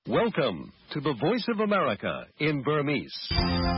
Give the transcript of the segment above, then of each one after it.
Welcome to the Voice of America in Burmese. ။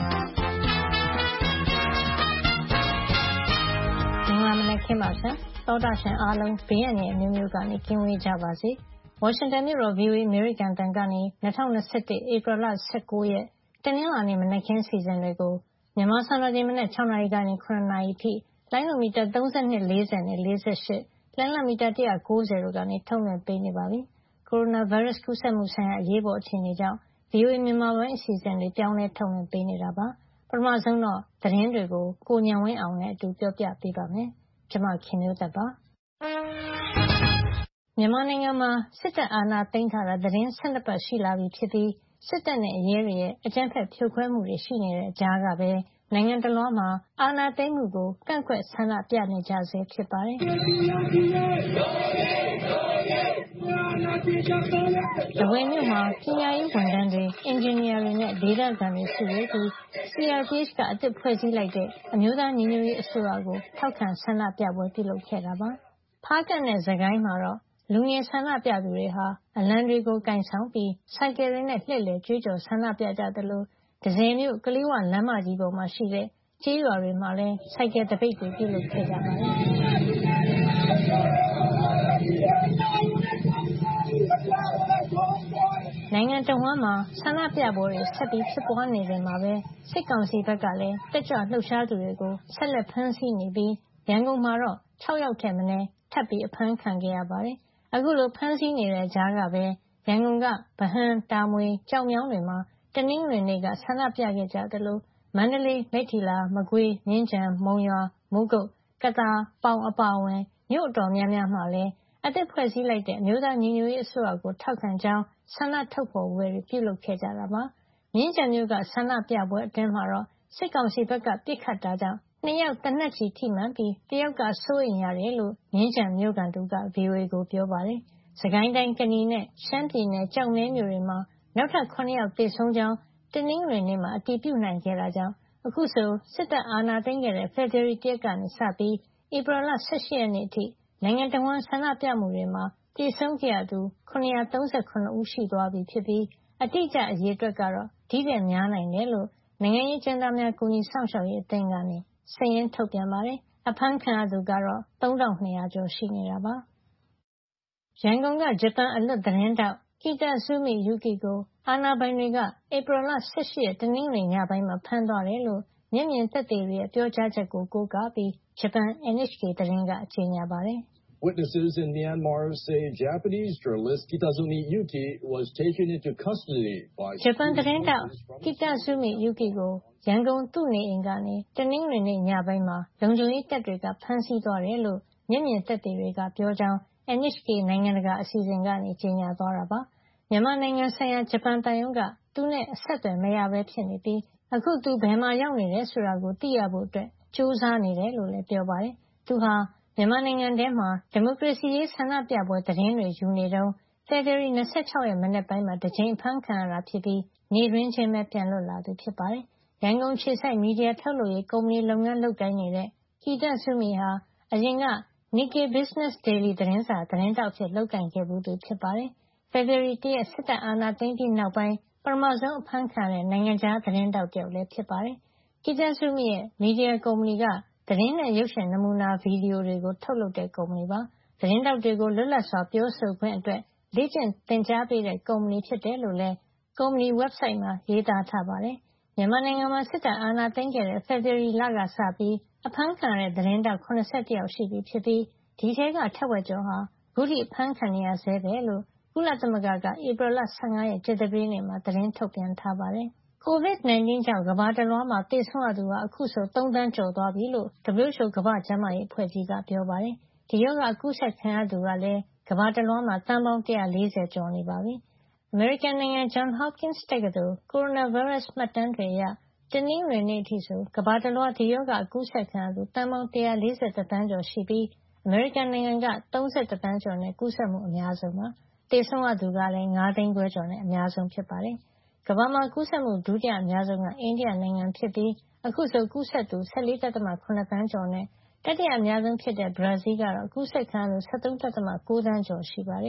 မြန်မာမနက်ခင်းပါဗျာ။သောတာရှင်အားလုံးဘေးအန္တရာယ်အမျိုးမျိုးကနေကင်းဝေးကြပါစေ။ဝါရှင်တန်မြို့တော် VOA အမေရိကန်တန်ကနေ2021ဧပြီလ19ရက်တနင်္လာနေ့မနက်ခင်းစီစဉ်တွေကိုမြန်မာစံတော်ချိန်မနက်6နာရီကနေ9နာရီအထိလိုင်းနိုမီတာ32 40နဲ့48လမ်းလမီတာ190တို့ကနေထုတ်လွှင့်ပေးနေပါပြီ။ကိုရိုနာဗိုင်းရပ်စ်ကူးစက်မှုဆိုင်ရာအရေးပေါ်အခြေအနေကြောင့် VOA မြန်မာပိုင်းအစီအစဉ်တွေပြောင်းလဲထုတ်လွှင့်ပေးနေတာပါ။ပထမဆုံးတော့သတင်းတွေကိုကိုဉာဏ်ဝင်းအောင်နဲ့အတူပြောပြပေးပါမယ်။ကျွန်မခင်မျိုးသက်ပါ။မြန်မာနိုင်ငံမှာစစ်တပ်အာဏာသိမ်းထားတာသတင်း12ပတ်ရှိလာပြီဖြစ်ပြီးစစ်တပ်နဲ့ရဲတွေရဲ့အကြမ်းဖက်ဖြိုခွဲမှုတွေရှိနေတဲ့ကြားကပဲနိုင်ငံတလွှားမှာအာဏာသိမ်းမှုကိုကန့်ကွက်ဆန္ဒပြနေကြဆဲဖြစ်ပါတယ်။တဝယ်မြို့မှာပညာရေးဝန်ထမ်းတွေအင်ဂျင်နီယာတွေနဲ့ဒေသခံတွေစုဝေးပြီး CRPH ကအသစ်ဖွဲ့စည်းလိုက်တဲ့အမျိုးသားညီညွတ်ရေးအစိုးရကိုထောက်ခံဆန္ဒပြပွဲပြုလုပ်ခဲ့တာပါ။ဖားကန့်နဲ့စကိုင်းမှာတော့လူငယ်ဆန္ဒပြသူတွေဟာအလံတွေကိုကင်ဆောင်ပြီးဆိုင်ကယ်တွေနဲ့လှည့်လည်ကြွေးကြော်ဆန္ဒပြကြသလိုတန့်ဆည်မြို့ကလေးဝလမ်းမကြီးပေါ်မှာရှိတဲ့ကျေးရွာတွေမှာလည်းဆိုင်ကယ်သပိတ်တွေပြုလုပ်ခဲ့ကြပါတယ်။နိုင်ငံတော်ဝန်မှာဆန္ဒပြပွဲတွေဆက်ပြီးဖြစ်ပွားနေတယ်မှာပဲစစ်ကောင်စီဘက်ကလည်းတက်ကြွလှုပ်ရှားသူတွေကိုဆက်လက်ဖမ်းဆီးနေပြီးရန်ကုန်မှာတော့6ယောက်ထက်မနည်းထပ်ပြီးအဖမ်းခံခဲ့ရပါတယ်။အခုလိုဖမ်းဆီးနေတဲ့ကြားကပဲရန်ကုန်ကဗဟန်းတာမွေကြောက်မြောင်းတွေမှာတနင်္ဂနွေနေ့ကဆန္ဒပြခဲ့ကြသလိုမန္တလေးမိတ္ထီလာမကွေးမြင်းခြံမုံရွာမိုးကုတ်ကသာပေါင်အပါအဝင်မြို့အတော်များများမှာလည်းအသစ်ဖွဲ့စည်းလိုက်တဲ့အမျိုးသားညီညွတ်ရေးအစိုးရကိုထောက်ခံကြောင်းဆန္ဒထုတ်ဖော်ပွဲတွေပြုလုပ်ခဲ့ကြတာပါမြင်းခြံမြို့ကဆန္ဒပြပွဲအတွင်းမှာတော့စစ်ကောင်စီဘက်ကပစ်ခတ်တာကြောင့်2ယောက်တနက်ချီထိမှန်ပြီးတယောက်ကစိုးရိမ်ရတယ်လို့မြင်းခြံမြို့ကန်သူက VOA ကိုပြောပါတယ်စကိုင်းတိုင်းကနီနဲ့ရှမ်းပြည်နယ်ကြောက်မဲမြို့တွေမှာနောက်ထပ်9ယောက်သေဆုံးကြောင်းတနင်္ဂနွေနေ့မှာအတည်ပြုနိုင်ခဲ့တာကြောင့်အခုဆိုစစ်တပ်အာဏာသိမ်းခဲ့တဲ့ဖေဖော်ဝါရီလကနေစပြီးဧပြီလ18ရက်နေ့အထိနိုင်ငံတော်ဝန်ဆန္ဒပြမှုတွေမှာသေဆုံးခဲ့ရသူ939ဦးရှိသွားပြီဖြစ်ပြီးအတိအကျအရေအတွက်ကတော့ဒီထက်များနိုင်တယ်လို့နိုင်ငံရေးကျန်းသားများကူညီဆောင်ရှောက်ရေးအသင်းကနေစာရင်းထုတ်ပြန်ပါတယ်အဖမ်းခံရသူကတော့3200ကျော်ရှိနေတာပါရန်ကုန်ကဂျပန်အလွတ်သတင်းတောက်Kitazumi Yuki ကိုအာဏာပိုင်တွေကဧပြီလ18ရက်တနင်္ဂနွေညပိုင်းမှာဖမ်းသွားတယ်လို့မျက်မြင်သက်သေတွေရဲ့ပြောကြားချက်ကိုကိုးကားပြီးဂျပန် NHK သတင်းကကြေညာပါတယ်။ Witnesses in Myanmar say Japanese journalist Kitazumi Yuki was taken into custody by ဂျပန်သတင်းတောက်Kitazumi Yuki ကိုရန်ကုန်သူ့နေအိမ်ကနေတနင်္ဂနွေနေ့ညပိုင်းမှာလုံခြုံရေးတပ်တွေကဖမ်းဆီးသွားတယ်လို့မျက်မြင်သက်သေတွေကပြောကြောင်း NHK နိုင်ငံတကာအစီအစဉ်ကနေကြေညာသွားတာပါမြန်မာနိုင်ငံဆိုင်ရာဂျပန်သံရုံးကသူနဲ့အဆက်အသွယ်မရဘဲဖြစ်နေပြီးအခုသူဘယ်မှာရောက်နေတယ်ဆိုတာကိုသိရဖို့ကြိုးစားနေတယ်လို့လည်းပြောပါတယ်သူဟာမြန်မာနိုင်ငံထဲမှာဒီမိုကရေစီရေးဆန္ဒပြပွဲသတင်းတွေယူနေတုန်းဖေဖော်ဝါရီ26ရက်မနေ့ပိုင်းမှာတစ်ကြိမ်ဖမ်းခံရတာဖြစ်ပြီးနေတွင်းချင်းပဲပြန်လွတ်လာသူဖြစ်ပါတယ်ရန်ကုန်ခြေဆိုင်မီဒီယာထုတ်လုပ်ရေးကုမ္ပဏီလုပ်ငန်းလုပ်ကိုင်နေတဲ့Kitazumiဟာအရင်ကNikkei Business Daily သတင်းစာသတင်းတောက်ဖြစ်လုပ်ကိုင်ခဲ့ဘူးသူဖြစ်ပါတယ်ဖေဖော်ဝါရီ1ရက်စစ်တပ်အာဏာသိမ်းပြီးနောက်ပိုင်းပထမဆုံးအဖမ်းခံတဲ့နိုင်ငံခြားသတင်းတောက်တယောက်လည်းဖြစ်ပါတယ်။ Kitazumi ရဲ့မီဒီယာကုမ္ပဏီကသတင်းနဲ့ရုပ်ရှင်နမူနာဗီဒီယိုတွေကိုထုတ်လုပ်တဲ့ကုမ္ပဏီပါ။သတင်းတောက်တွေကိုလွတ်လပ်စွာပြောဆိုခွင့်အတွက်လေ့ကျင့်သင်ကြားပေးတဲ့ကုမ္ပဏီဖြစ်တယ်လို့လည်းကုမ္ပဏီ website မှာရေးသားထားပါတယ်။မြန်မာနိုင်ငံမှာစစ်တပ်အာဏာသိမ်းခဲ့တဲ့ဖေဖော်ဝါရီလကစပြီးအဖမ်းခံရတဲ့သတင်းတောက်81ယောက်ရှိပြီဖြစ်ပြီးဒီထဲကထက်ဝက်ကျော်ဟာအခုထိအဖမ်းခံနေရဆဲပဲလို့ကုလသမဂ္ဂကဧပြီလ15ရက်ကြာသပတေးနေ့မှာသတင်းထုတ်ပြန်ထားပါတယ်။ COVID-19 ကြောင့်ကမ္ဘာတလွှားမှာသေဆုံးရသူဟာအခုဆို3သန်းကျော်သွားပြီလို့ WHO ကမ္ဘာ့ကျန်းမာရေးအဖွဲ့ကြီးကပြောပါတယ်။ဒီရောဂါကူးစက်ခံရသူကလည်းကမ္ဘာတလွှားမှာသန်းပေါင်း140ကျော်နေပါပြီ။ အမေရိကန်နိုင်ငံ Johns Hopkins တက္ကသိုလ်ကိုရိုနာဗိုင်းရပ်စ်မှတ်တမ်းတွေအရတနင်္ဂနွေနေ့အထိဆိုကမ္ဘာတလွှားဒီရောဂါကူးစက်ခံရသူသန်းပေါင်း141သန်းကျော်ရှိပြီးအမေရိကန်နိုင်ငံက31သန်းကျော်နဲ့ကူးစက်မှုအများဆုံးပါ။သေဆုံးရသူကလည်း9သိန်းခွဲကျော်နဲ့အများဆုံးဖြစ်ပါတယ်။ကမ္ဘာမှာကူးစက်မှုဒုတိယအများဆုံးကအိန္ဒိယနိုင်ငံဖြစ်ပြီးအခုဆိုကူးစက်သူ14.7သန်းကျော်နဲ့တတိယအများဆုံးဖြစ်တဲ့ဘရာဇီးကတော့ကူးစက်ခံရသူ73.9သန်းကျော်ရှိပါတယ်။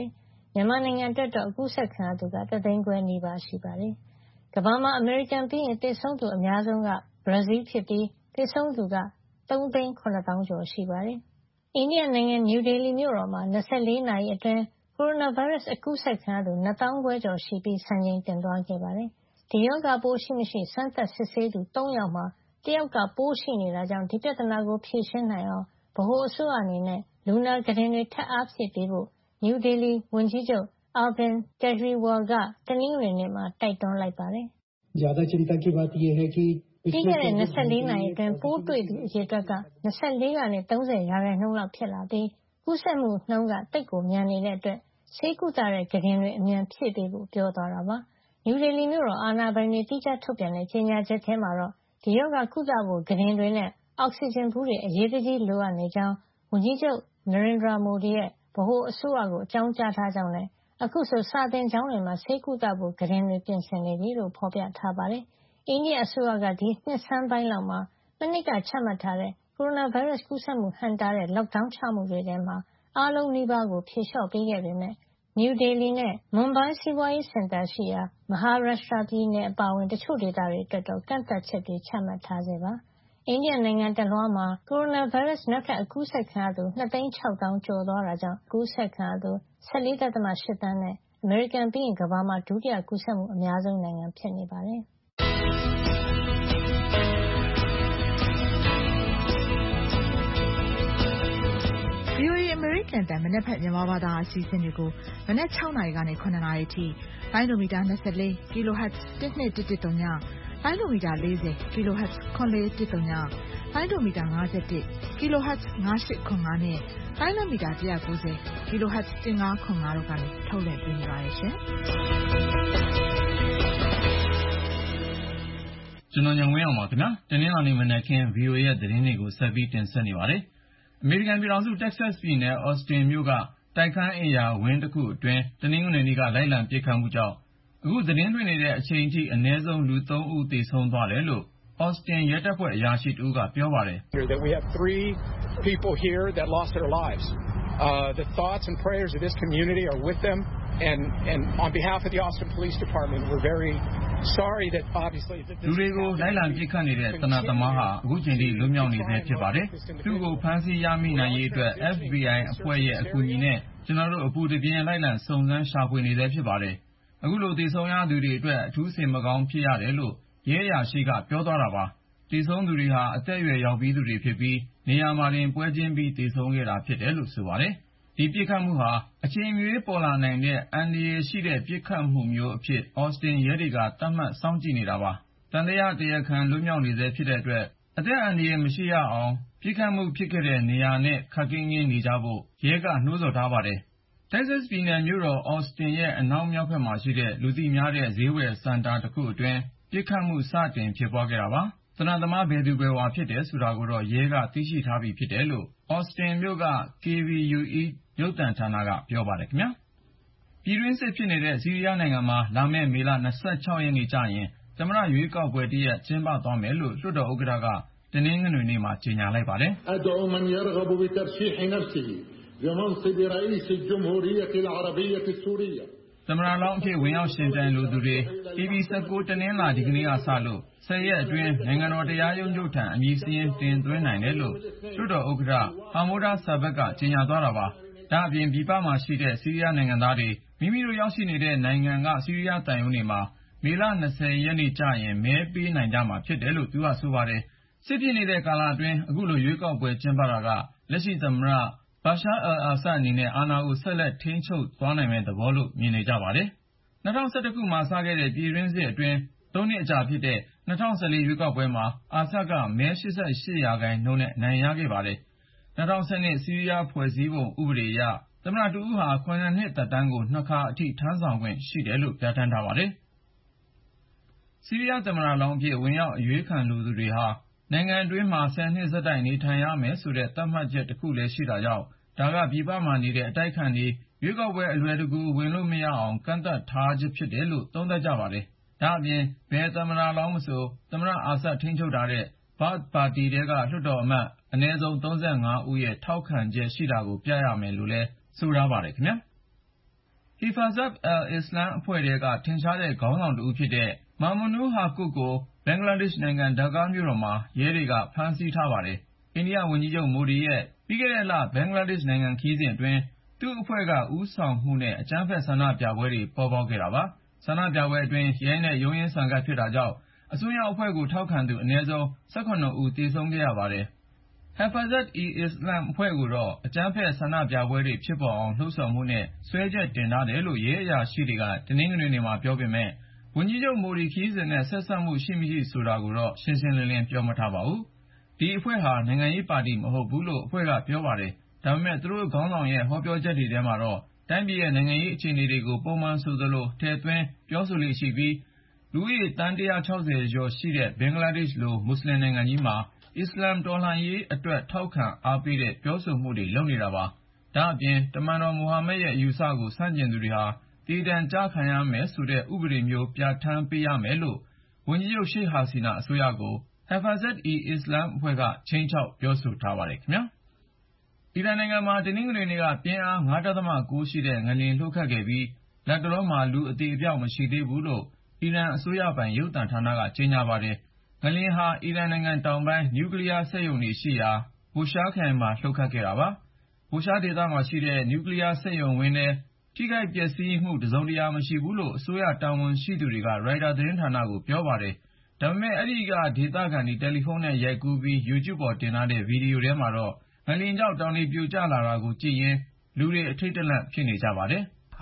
မြန်မာနိုင်ငံအတွက်တော့အကူးစက်ခံရသူက1သိန်းခွဲနီးပါးရှိပါတယ်။ကမ္ဘာမှာအမေရိကန်ပြီးရင်သေဆုံးသူအများဆုံးကဘရာဇီးဖြစ်ပြီးသေဆုံးသူက3,700,000 ကျော်ရှိပါတယ်။အိန္ဒိယနိုင်ငံနယူးဒေလီမြို့တော်မှာ24နာရီအတွင်းကိုရိုနာဗိုင်းရပ်စ်အကူးစက်ခံရသူ2,500,000 ကျော်ရှိပြီးစံချိန်တင်သွားခဲ့ပါတယ်။ဒီရောဂါပိုးရှိမရှိစမ်းသပ်စစ်ဆေးသူ3ယောက်မှာတယောက်ကပိုးရှိနေတာကြောင့်ဒီပြဿနာကိုဖြေရှင်းနိုင်အောင်ဗဟိုအစိုးရအနေနဲ့လူနာကုတင်တွေထပ်အားဖြည့်ပေးဖို့နယူးဒေလီဝန်ကြီးချုပ် Arvind Kejriwal ကတနင်္ဂနွေနေ့မှာတိုက်တွန်းလိုက်ပါတယ်။ပြီးခဲ့တဲ့24နာရီအတွင်းပိုးတွေ့သူအရေအတွက်က24ကနေ30ရာခိုင်နှုန်းလောက်ဖြစ်လာပြီးကူးစက်မှုနှုန်းကတိတ်ကိုမြန်နေတဲ့အတွက်ဆေးကုသတဲ့ကုတင်တွေအမြန်ဖြည့်ပေးဖို့ပြောသွားတာပါ။နယူးဒေလီမြို့တော်အာဏာပိုင်တွေတိကျထုတ်ပြန်တဲ့ကြေညာချက်ထဲမှာတော့ဒီရောဂါကုသဖို့ကုတင်တွေနဲ့အောက်ဆီဂျင်ဘူးတွေအရေးတကြီးလိုအပ်နေကြောင်းဝန်ကြီးချုပ် Narendra Modi ရဲ့ဗဟိုအစိုးရကိုအကြောင်းကြားထားကြောင်းနဲ့အခုဆိုစာသင်ကျောင်းတွေမှာဆေးကုသဖို့ကုတင်တွေပြင်ဆင်နေပြီလို့ဖော်ပြထားပါတယ်။အိန္ဒိယအစိုးရကဒီနှစ်ဆန်းပိုင်းလောက်မှာမနှစ်ကချမှတ်ထားတဲ့ကိုရိုနာဗိုင်းရပ်စ်ကူးစက်မှုဟန့်တားတဲ့ lockdown ချမှုတွေထဲမှာအားလုံးနီးပါးကိုဖြေလျှော့ပေးခဲ့ပေမယ့်နယူးဒေလီနဲ့မွန်ဘိုင်းစီးပွားရေးစင်တာရှိရာမဟာရပ်ရှ်ထရာပြည်နယ်အပါအဝင်တချို့ဒေသတွေအတွက်တော့ကန့်သတ်ချက်တွေချမှတ်ထားဆဲပါ။အိန္ဒိယနိုင်ငံတလွှားမှာကိုရိုနာဗိုင်းရပ်စ်နောက်ထပ်အကူးစက်ခံရသူ2,600,000 ကျော်သွားတာကြောင့်ကူးစက်ခံရသူ14.8 သန်းနဲ့အမေရိကန်ပြီးရင်ကမ္ဘာမှာဒုတိယကူးစက်မှုအများဆုံးနိုင်ငံဖြစ်နေပါတယ်။ VOA အမေရိကန်တန်မနက်ဖြန်မြန်မာဘာသာအစီအစဉ်တွေကိုမနက်6နာရီကနေ9နာရီအထိလိုင်းဒိုမီတာ24 kHz 1213ညလိုင်းဒိုမီတာ40 kHz 9413ညလိုင်းဒိုမီတာ51 kHz 9805နဲ့လိုင်းဒိုမီတာ190 kHz 1505တို့ကနေထုတ်လွှင့်ပေးနေပါတယ်ရှင်ကျွန်တော်ညဝင်းအောင်ပါခင်ဗျာတနင်္လာနေ့မနက်ခင်း VOA ရဲ့သတင်းတွေကိုဆက်ပြီးတင်ဆက်နေပါတယ်အမေရိကန်ပြည်ထောင်စုတက္ကဆက်ပြည်နယ်အော်စတင်မြို့ကတိုက်ခန်းအိမ်ယာဝင်းတစ်ခုအတွင်းတနင်္ဂနွေနေ့ကလိုက်လံပစ်ခတ်မှုကြောင့်အခုသတင်းတွေနေတဲ့အချိန်ထိအနည်းဆုံးလူ3ဦးသေဆုံးသွားတယ်လို့အော်စတင်ရဲတပ်ဖွဲ့အရာရှိတဦးကပြောပါတယ် We have 3 people here that lost their lives. The thoughts and prayers of this community are with them and on behalf of the Austin Police Department we're very sorry that obviously လူတွေကိုလိုက်လံပစ်ခတ်နေတဲ့တနတ်သမားဟာအခုချိန်ထိလွတ်မြောက်နေဆဲဖြစ်ပါတယ်သူ့ကိုဖမ်းဆီးရမိနိုင်ရေးအတွက် FBI အဖွဲ့ရဲ့အကူအညီနဲ့ကျွန်တော်တို့အပူတပြင်းလိုက်လံစုံစမ်းရှာဖွေနေဆဲဖြစ်ပါတယ်အခုလိုသေဆုံးရသူတွေအတွက်အထူးစိတ်မကောင်းဖြစ်ရတယ်လို့ရဲအရာရှိကပြောသွားတာပါသေဆုံးသူတွေဟာအသက်အရွယ်ရောက်ပြီးသူတွေဖြစ်ပြီးနေရာမှာတင်ပွဲချင်းပြီးသေဆုံးခဲ့တာဖြစ်တယ်လို့ဆိုပါတယ်ဒီပြစ်ခတ်မှုဟာအချိန်မရွေးပေါ်လာနိုင်တဲ့အန္တရာယ်ရှိတဲ့ပြစ်ခတ်မှုမျိုးအဖြစ်အော်စတင်ရဲတွေကသတ်မှတ်စောင့်ကြည့်နေတာပါတန်တရားခံလွတ်မြောက်နေဆဲဖြစ်တဲ့အတွက်အသက်အန္တရာယ်မရှိရအောင်ပြစ်ခတ်မှုဖြစ်ခဲ့တဲ့နေရာနဲ့ခပ်ကင်းကင်းနေကြဖို့ရဲကနှိုးဆော်ထားပါတယ်တက္ကဆက်ပြည်နယ်မြို့တော်အော်စတင်ရဲ့အနောက်မြောက်ဘက်မှာရှိတဲ့လူသိများတဲ့ဈေးဝယ်စင်တာတစ်ခုအတွင်းပြစ်ခတ်မှုစတင်ဖြစ်ပွားခဲ့တာပါသနသမားဘယ်သူဘယ်ဝါဖြစ်တယ်ဆိုတာကိုတော့ရဲကသိရှိထားပြီဖြစ်တယ်လို့အော်စတင်မြို့က KVUE ရုပ်သံဌာနကပြောပါတယ်ခင်ဗျာပြည်တွင်းစစ်ဖြစ်နေတဲ့ဆီးရီးယားနိုင်ငံမှာလာမယ့်မေလ26ရက်နေ့ကျရင်သမ္မတရွေးကောက်ပွဲတရက်ကျင်းပသွားမယ်လို့လွှတ်တော်ဥက္ကဋ္ဌကတနင်္ဂနွေနေ့မှာကြေညာလိုက်ပါတယ်သမ္မတလောင်းအဖြစ်ဝင်ရောက်ရှင်ပြိုင်လိုသူတွေ EP19 တနင်္လာဒီကနေ့ကစလို့10ရက်အတွင်းနိုင်ငံတော်တရားရုံးချုပ်ထံအမည်စာရင်းတင်သွင်းနိုင်တယ်လို့လွှတ်တော်ဥက္ကဋ္ဌဟာမိုဒါဆာဘတ်ကကြေညာသွားတာပါဒါအပြင်ပြည်ပမှာရှိတဲ့ဆီးရီးယားနိုင်ငံသားတွေမိမိတို့ရောက်ရှိနေတဲ့နိုင်ငံကဆီးရီးယားတန်ယုံတွေမှာမေလ20ရက်နေ့ကျရင်မဲပေးနိုင်ကြမှာဖြစ်တယ်လို့သူကဆိုပါတယ်စစ်ဖြစ်နေတဲ့ကာလအတွင်းအခုလိုရွေးကောက်ပွဲကျင်းပတာကလက်ရှိသမ္မတဘာရှာအယ်အာဆတ်အနေနဲ့အာဏာကိုဆက်လက်ထိန်းချုပ်သွားနိုင်မယ့်သဘောလို့မြင်နေကြပါတယ်2011ခုမှာစခဲ့တဲ့ပြည်တွင်းစစ်အတွင်း3နှစ်အကြာဖြစ်တဲ့2014ရွေးကောက်ပွဲမှာအာဆတ်ကမဲ88ရာခိုင်နှုန်းနဲ့အနိုင်ရခဲ့ပါတယ်2012ဆီးရီးယားဖွဲ့စည်းပုံဥပဒေအရသမ္မတတူဦးဟာ9နှစ်သက်တမ်းကို2ခါအထိထမ်းဆောင်ခွင့်ရှိတယ်လို့ပြဋ္ဌာန်းထားပါတယ်ဆီးရီးယားသမ္မတလောင်းအဖြစ်ဝင်ရောက်အရွေးခံလိုသူတွေဟာနိုင်ငံအတွင်းမှာ10နှစ်ဆက်တိုက်နေထိုင်ရမယ်ဆိုတဲ့သတ်မှတ်ချက်တစ်ခုလည်းရှိတာကြောင့်ဒါကပြည်ပမှာနေတဲ့အတိုက်ခံတွေရွေးကောက်ပွဲအလွယ်တကူဝင်လို့မရအောင်ကန့်သတ်ထားခြင်းဖြစ်တယ်လို့သုံးသပ်ကြပါတယ်ဒါအပြင်ဘယ်သမ္မတလောင်းမဆိုသမ္မတအာဆတ်ထိန်းချုပ်ထားတဲ့ဘာ့ပါတီတဲကလွှတ်တော်အမတ်အနည်းဆုံး35ဦးရဲ့ထောက်ခံချက်ရှိတာကိုပြရမယ်လို့လည်းဆိုထားပါတယ်ခင်ဗျာ Hifazat al-Islam အဖွဲ့ကထင်ရှားတဲ့ခေါင်းဆောင်တဦးဖြစ်တဲ့ Mamunur Haque ကိုဘင်္ဂလားဒေ့ရှ်နိုင်ငံဒါကာမြို့တော်မှာရဲတွေကဖမ်းဆီးထားပါတယ်။ အိန္ဒိယဝန်ကြီးချုပ်မိုဒီရဲ့ပြီးခဲ့တဲ့လဘင်္ဂလားဒေ့ရှ်နိုင်ငံခရီးစဉ်အတွင်းသူ့အဖွဲ့ကဦးဆောင်မှုနဲ့အကြမ်းဖက်ဆန္ဒပြပွဲတွေပေါ်ပေါက်ခဲ့တာပါ။ဆန္ဒပြပွဲအတွင်းရဲနဲ့ရုန်းရင်းဆန်ခတ်ဖြစ်တာကြောင့်အစိုးရအဖွဲ့ကိုထောက်ခံသူအနည်းဆုံး18ဦးသေဆုံးခဲ့ရပါတယ်။ Hifazat-e-Islam အဖွဲ့ကိုတော့အကြမ်းဖက်ဆန္ဒပြပွဲတွေဖြစ်ပေါ်အောင်လှုံ့ဆော်မှုနဲ့စွဲချက်တင်ထားတယ်လို့ရဲအရာရှိတွေကတနင်္ဂနွေနေ့မှာပြောပေမဲ့ဝန်ကြီးချုပ်မိုဒီခရီးစဉ်နဲ့ဆက်စပ်မှုရှိမရှိဆိုတာကိုတော့ရှင်းရှင်းလင်းလင်းပြောမထားပါဘူး။ဒီအဖွဲ့ဟာနိုင်ငံရေးပါတီမဟုတ်ဘူးလို့အဖွဲ့ကပြောပါတယ်။ဒါပေမဲ့သူတို့ခေါင်းဆောင်ရဲ့ဟောပြောချက်တွေထဲမှာတော့တိုင်းပြည်ရဲ့နိုင်ငံရေးအခြေအနေတွေကိုပုံမှန်ဆိုသလိုထည့်သွင်းပြောဆိုလေ့ရှိပြီးလူဦးရေသန်း160ကျော်ရှိတဲ့ဘင်္ဂလားဒေ့ရှ်လိုမွတ်စလင်နိုင်ငံကြီးမှာအစ္စလာမ်တော်လှန်ရေးအတွက်ထောက်ခံအားပေးတဲ့ပြောဆိုမှုတွေလုပ်နေတာပါ။ဒါအပြင်တမန်တော်မိုဟာမက်ရဲ့အယူဆကိုဆန့်ကျင်သူတွေဟာတည်တံ့ကြခံရမယ်ဆိုတဲ့ဥပဒေမျိုးပြဋ္ဌာန်းပေးရမယ်လို့ဝန်ကြီးချုပ်ရှေ့ဟာစီနာအစိုးရကိုHifazat-e-Islam အဖွဲ့ကခြိမ်းခြောက်ပြောဆိုထားပါတယ်ခင်ဗျာ။အီရန်နိုင်ငံမှာတနင်္ဂနွေနေ့ကပြင်းအား 5.9 ရှိတဲ့ငလျင်လှုပ်ခတ်ခဲ့ပြီးလတ်တလောမှာလူအသေအပျောက်မရှိသေးဘူးလို့အီရန်အစိုးရပိုင်ရုပ်သံဌာနကကြေညာပါတယ်။ငလျင်ဟာအီရန်နိုင်ငံတောင်ပိုင်းနျူကလ িয়ার စက်ရုံတွေရှိရာBushehr ခရိုင်မှာလှုပ်ခတ်ခဲ့တာပါ။ Bushehr ဒေသမှာရှိတဲ့နျူကလ িয়ার စက်ရုံဝင်းထဲထိခိုက်ပျက်စီးမှုတစုံတရာမရှိဘူးလို့အစိုးရတာဝန်ရှိသူတွေကရိုက်တာသတင်းဌာနကိုပြောပါတယ်။ဒါပေမဲ့အဲဒီကဒေသခံတွေတယ်လီဖုန်းနဲ့ရိုက်ကူးပြီး YouTube ပေါ်တင်ထားတဲ့ဗီဒီယိုထဲမှာတော့ငလျင်ကြောင့်တောင်တွေပြိုကျလာတာကိုကြည့်ရင်းလူတွေအထိတ်တလန့်ဖြစ်နေကြပါတယ်။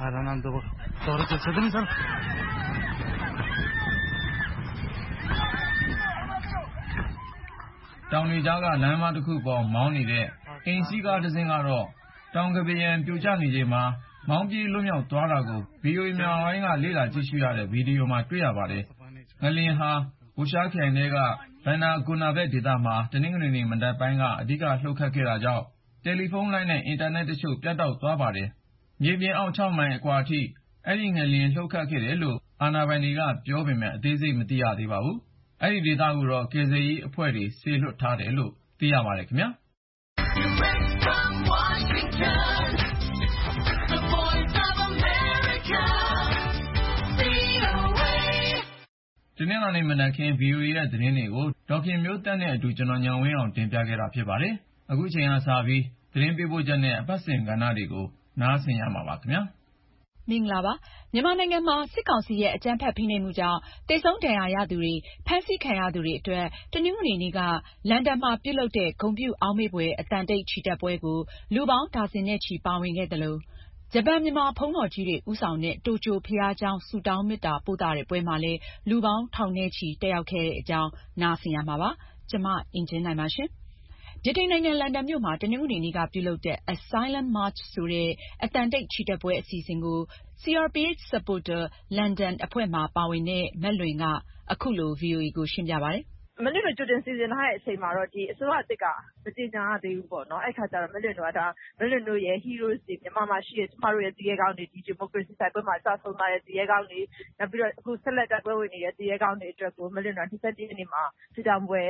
တောင်တွေကြားကလမ်းမတစ်ခုပေါ်မောင်းနေတဲ့အိမ်စီးကားတစ်စင်းကတော့တောင်ကပယံပြိုကျနေချိန်မှာမောင်းပြေးလွတ်မြောက်သွားတာကို VOA မြန်မာပိုင်းကလေ့လာကြည့်ရှုရတဲ့ဗီဒီယိုမှာတွေ့ရပါတယ်။ငလျင်ဟာ Bushehr ခရိုင်ထဲကBana Gonaveh ဒေသမှာတနင်္ဂနွေနေ့မနက်ပိုင်းကအဓိကလှုပ်ခတ်ခဲ့တာကြောင့်တယ်လီဖုန်းလိုင်းနဲ့အင်တာနက်တချို့ပြတ်တောက်သွားပါတယ်။မြေပြင်အောက်6မိုင်အကွာအထိအဲဒီငလျင်လှုပ်ခတ်ခဲ့တယ်လို့အာဏာပိုင်တွေကပြောပေမဲ့အသေးစိတ်မသိရသေးပါဘူး။အဲဒီဒေသကိုတော့ကယ်ဆယ်ရေးအဖွဲ့တွေစေလွှတ်ထားတယ်လို့သိရပါတယ်ခင်ဗျာ။တနင်္လာနေ့မနက်ခင်း VOA ရဲ့သတင်းတွေကိုဒေါက်ခင်မျိုးသက်နဲ့အတူကျွန်တော်ဉာဏ်ဝင်းအောင်တင်ပြခဲ့တာဖြစ်ပါတယ်။အခုချိန်ကစပြီးသတင်းပေးပို့ချက်နဲ့အပတ်စဉ်ကဏ္ဍတွေကိုနားဆင်ရမှာပါခင်ဗျာ။မင်္ဂလာပါ။မြန်မာနိုင်ငံမှာစစ်ကောင်စီရဲ့အကြမ်းဖက်ဖိနှိပ်မှုကြောင့်သေဆုံးဒဏ်ရာရသူတွေဖမ်းဆီးခံရသူတွေအတွက်တနင်္ဂနွေနေ့ကလန်ဒန်မှာပြုလုပ်တဲ့ဂုဏ်ပြုအောက်မေ့ဖွယ်အသံတိတ်ချီတက်ပွဲကိုလူပေါင်းဒါဇင်နဲ့ချီပါဝင်ခဲ့သလိုဂျပန်မြန်မာဘုန်းတော်ကြီးတွေဦးဆောင်တဲ့တိုကျိုဘုရားကျောင်းဆုတောင်းမေတ္တာပို့သတဲ့ပွဲမှာလည်းလူပေါင်းထောင်နဲ့ချီတက်ရောက်ခဲ့တဲ့အကြောင်းနားဆင်ရမှာပါ။ကျွန်မအင်ကြင်းနိုင်ပါရှင်။ဗြိတိန်နိုင်ငံလန်ဒန်မြို့မှာတနင်္ဂနွေနေ့ကပြုလုပ်တဲ့ A Silent March ဆိုတဲ့အသံတိတ်ချီတက်ပွဲအစီအစဉ်ကို CRPH Supporter London အဖွဲ့မှာပါဝင်တဲ့မလွင်ကအခုလို VOA ကိုရှင်းပြပါတယ်။မလွင်တို့ကြိုတင်စီစဉ်ထားတဲ့အချိန်မှာတော့ဒီအစိုးရအသစ်ကမကြေညာရသေးဘူးပေါ့နော်အဲ့ခါကျတော့မလွင်တို့ကမလွင်တို့ရဲ့ heroes တွေမြန်မာမှာရှိတဲ့ကျမတို့ရဲ့သူရဲကောင်းတွေဒီ democracy ဆိုင်ပွဲမှာစဆုံးသွားတဲ့သူရဲကောင်းတွေနောက်ပြီးတော့အခုဆက်လက်တိုက်ပွဲဝင်နေတဲ့သူရဲကောင်းတွေအတွက်ကိုမလွင်တို့27ရက်နေ့မှာစုတောင်းပွဲ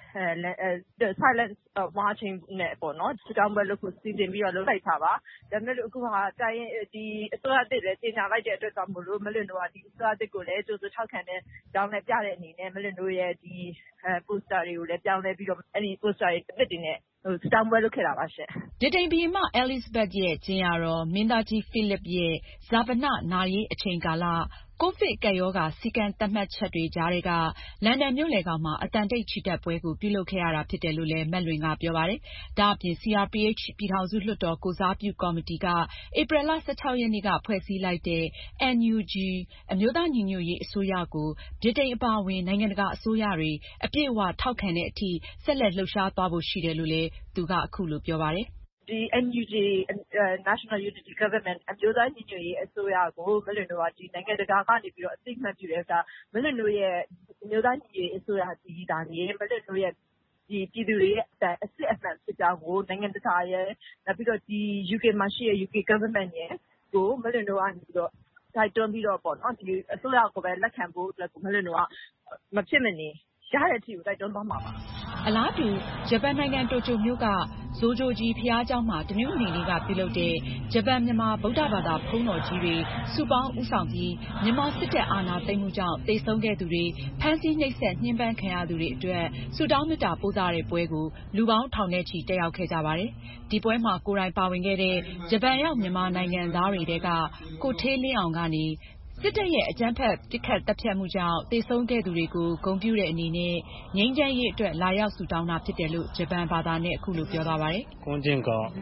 silent marching နဲ့ပေါ့နော်စုတောင်းပွဲလုပ်ဖို့စီစဉ်ပြီးတော့လုပ်လိုက်တာပါဒါပေမဲ့အခုဟာတိုင်းဒီအစိုးရအသစ်လည်းကြေညာလိုက်တဲ့အတွက်ကြောင့်မို့လို့မလွင်တို့ကဒီအစိုးရအသစ်ကိုလည်းကြိုးစိုးထောက်ခံတဲ့ကြောင်းနဲ့ပြတဲ့အနေနဲ့မလွင်တို့ရဲ့ဒီposter တွေကိုလည်းပြောင်းလဲပြီးတော့အဲ့ဒီ poster တွေတစ်တွေနဲ့စုတောင်းပွဲလုပ်ခဲ့တာပါရှင့်ဗြိတိန်ဘုရင်မ Elizabeth ရဲ့ကြင်ယာတော်မင်းသားကြီး Philip ရဲ့ဈာပနနာရေးအချိန်ကာလကိုဗစ်ကပ်ရောဂါစည်းကမ်းသတ်မှတ်ချက်တွေကြားထဲကလန်ဒန်မြို့လယ်ခေါင်မှာအသံတိတ်ချီတက်ပွဲကိုပြုလုပ်ခဲ့ရတာဖြစ်တယ်လို့လည်းမလွင်ကပြောပါတယ်။ဒါအပြင် CRPH ပြည်ထောင်စုလွှတ်တော်ကိုယ်စားပြုကော်မတီကဧပြီလ 16 ရက်နေ့ကဖွဲ့စည်းလိုက်တဲ့ NUG အမျိုးသားညီညွတ်ရေးအစိုးရကိုဗြိတိန်အပါအဝင်နိုင်ငံတကာအစိုးရတွေအပြည့်အဝထောက်ခံတဲ့အထိဆက်လက်လှုပ်ရှားသွားဖို့ရှိတယ်လို့လည်းသူကအခုလိုပြောပါတယ်။ဒီ NUG National Unity Government အမျိုးသားညီညွတ်ရေးအစိုးရကိုမလွင်တို့ကဒီနိုင်ငံတကာကနေပြီးတော့အသိအမှတ်ပြုတဲ့ဒါမလွင်တို့ရဲ့အမျိုးသားညီညွတ်ရေးအစိုးရဒီဒါနေမလွင်တို့ရဲ့ဒီပြည်သူတွေရဲ့အစစ်အမှန်ဖြစ်ကြောင်းကိုနိုင်ငံတကာရဲ့နောက်ပြီးတော့ဒီ UK မှာရှိတဲ့ UK Government ရဲ့ကိုမလွင်တို့ကနေပြီးတော့တိုက်တွန်းပြီးတော့ပေါ့နော်ဒီအစိုးရကိုပဲလက်ခံဖို့အတွက်ကိုမလွင်တို့ကမဖြစ်မနေရတဲ့အထိကိုတိုက်တွန်းသွားမှာပါအလားတူဂျပန်နိုင်ငံတိုကျိုမြို့ကဇိုဂျိုကြီးဘုရားကျောင်းမှာတနင်္ဂနွေနေ့ကပြုလုပ်တဲ့ဂျပန်မြန်မာဗုဒ္ဓဘာသာဘုန်းတော်ကြီးတွေစုပေါင်းဦးဆောင်ပြီးမြန်မာစစ်တပ်အာဏာသိမ်းမှုကြောင့်သေဆုံးခဲ့သူတွေဖမ်းဆီးနှိပ်စက်ညှဉ်းပန်းခံရသူတွေအတွက်ဆုတောင်းမေတ္တာပို့သတဲ့ပွဲကိုလူပေါင်းထောင်နဲ့ချီတက်ရောက်ခဲ့ကြပါတယ်။ဒီပွဲမှာကိုယ်တိုင်ပါဝင်ခဲ့တဲ့ဂျပန်ရောက်မြန်မာနိုင်ငံသားတွေထဲကကိုဌေးလင်းအောင်ကနေစစ်တပ်ရဲ့အကြမ်းဖက်ပစ်ခတ်တပ်ဖြတ်မှုကြောင့်သေဆုံးခဲ့သူတွေကိုဂုဏ်ပြုတဲ့အနေနဲ့ငြိမ်းချမ်းရေးအတွက်လာရောက်ဆုတောင်းတာဖြစ်တယ်လို့ဂျပန်ဘာသာနဲ့အခုလိုပြောသွားပါတယ်။ကျွန်တော်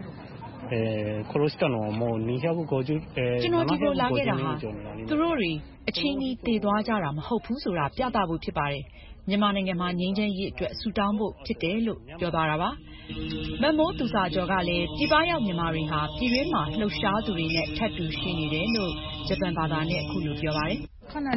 ဒီလိုလာခဲ့တာဟာသူတို့တွေအချင်းကြီးသေသွားကြတာမဟုတ်ဘူးဆိုတာပြသဖို့ဖြစ်ပါတယ်။မြန်မာနိုင်ငံမှာငြိမ်းချမ်းရေးအတွက်ဆုတောင်းဖို့ဖြစ်တယ်လို့ပြောသွားတာပါ။မမိုးသူစာကျော်ကလည်းပြည်ပရောက်မြန်မာတွေဟာပြည်တွင်းမှာလှုပ်ရှားသူတွေနဲ့ထပ်တူရှိနေတယ်လို့ဂျပန်ဘာသာနဲ့အခုလိုပြောပါတယ်။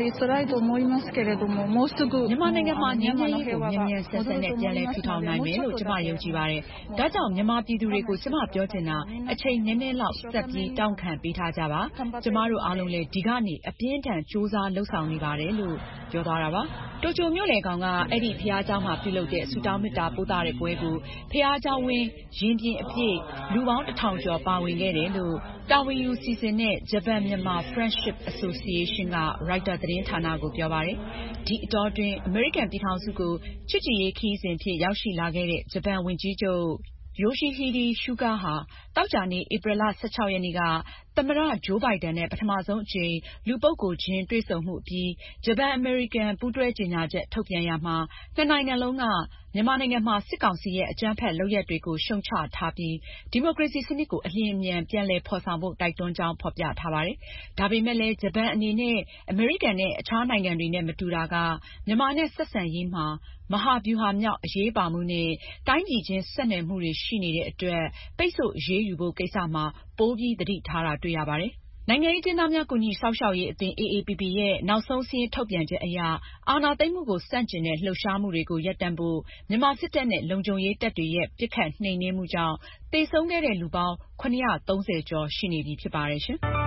မြန်မာနိုင်ငံမှာငြိမ်းချမ်းရေးကိုမြန်မြန်ဆန်ဆန်နဲ့ပြန်လည်ထူထောင်နိုင်မယ်လို့ကျမယုံကြည်ပါတယ်။ဒါကြောင့်မြန်မာပြည်သူတွေကိုကျမပြောချင်တာအချိန်နည်းနည်းလောက်ဆက်ပြီးတောင်းခံပေးထားကြပါ။ကျမတို့အားလုံးလည်းဒီကနေအပြင်းထန်စူးစမ်းလှုပ်ဆောင်နေပါတယ်လို့ပြောသွားတာပါ။တိုကျိုမြို့လယ်ကောင်ကအဲ့ဒီဘုရားကျောင်းမှာပြုလုပ်တဲ့ဆုတောင်းမေတ္တာပို့သတဲ့ပွဲကိုဘုရားကျောင်းဝင်းရင်ပြင်အပြည့်လူပေါင်း1000ကျော်ပါဝင်ခဲ့တယ်လို့တာဝန်ယူစီစဉ်တဲ့ Japan Myanmar Friendship Association ကရိုက်တာသတင်းဌာနကိုပြောပါတယ်။ဒီအတောအတွင်းအမေရိကန်ပြည်ထောင်စုကိုချစ်ကြည်ရေးခရီးစဉ်ဖြင့်ရောက်ရှိလာခဲ့တဲ့ဂျပန်ဝန်ကြီးချုပ်Yoshihide Suga ဟာသောကြာနေ့ဧပြီလ16ရက်နေ့ကသမ္မတဂျိုးဘိုင်ဒန်နဲ့ပထမဆုံးအကြိမ်လူပုဂ္ဂိုလ်ချင်းတွေ့ဆုံမှုအပြီးဂျပန်အမေရိကန်ပူးတွဲကြေညာချက်ထုတ်ပြန်ရာမှာနှစ်နိုင်ငံလုံးကမြန်မာနိုင်ငံမှာစစ်ကောင်စီရဲ့အကြမ်းဖက်လုပ်ရပ်တွေကိုရှုံချထားပြီးဒီမိုကရေစီစနစ်ကိုအလျင်အမြန်ပြန်လည်ဖော်ဆောင်ဖို့တိုက်တွန်းကြောင်းဖော်ပြထားပါတယ်။ဒါပေမဲ့လည်းဂျပန်အနေနဲ့အမေရိကန်နဲ့အခြားနိုင်ငံတွေနဲ့မတူတာကမြန်မာနဲ့ဆက်ဆံရေးမှာမဟာဗျူဟာမြောက်အရေးပါမှုနဲ့တိုင်းပြည်ချင်းဆက်နွယ်မှုတွေရှိနေတဲ့အတွက်ပိတ်ဆို့အရေးယူဖို့ကိစ္စမှာပိုပြီးသတိထားတာတွေ့ရပါတယ်။နိုင်ငံရေးအကျဉ်းသားများကူညီစောင့်ရှောက်ရေးအသင်း AAPP ရဲ့နောက်ဆုံးစာရင်းထုတ်ပြန်ချက်အရအာဏာသိမ်းမှုကိုဆန့်ကျင်တဲ့လှုပ်ရှားမှုတွေကိုရပ်တန့်ဖို့မြန်မာစစ်တပ်နဲ့လုံခြုံရေးတပ်တွေရဲ့ပစ်ခတ်နှိမ်နင်းမှုကြောင့်သေဆုံးခဲ့တဲ့လူပေါင်း730ကျော်ရှိနေပြီဖြစ်ပါတယ်ရှင်။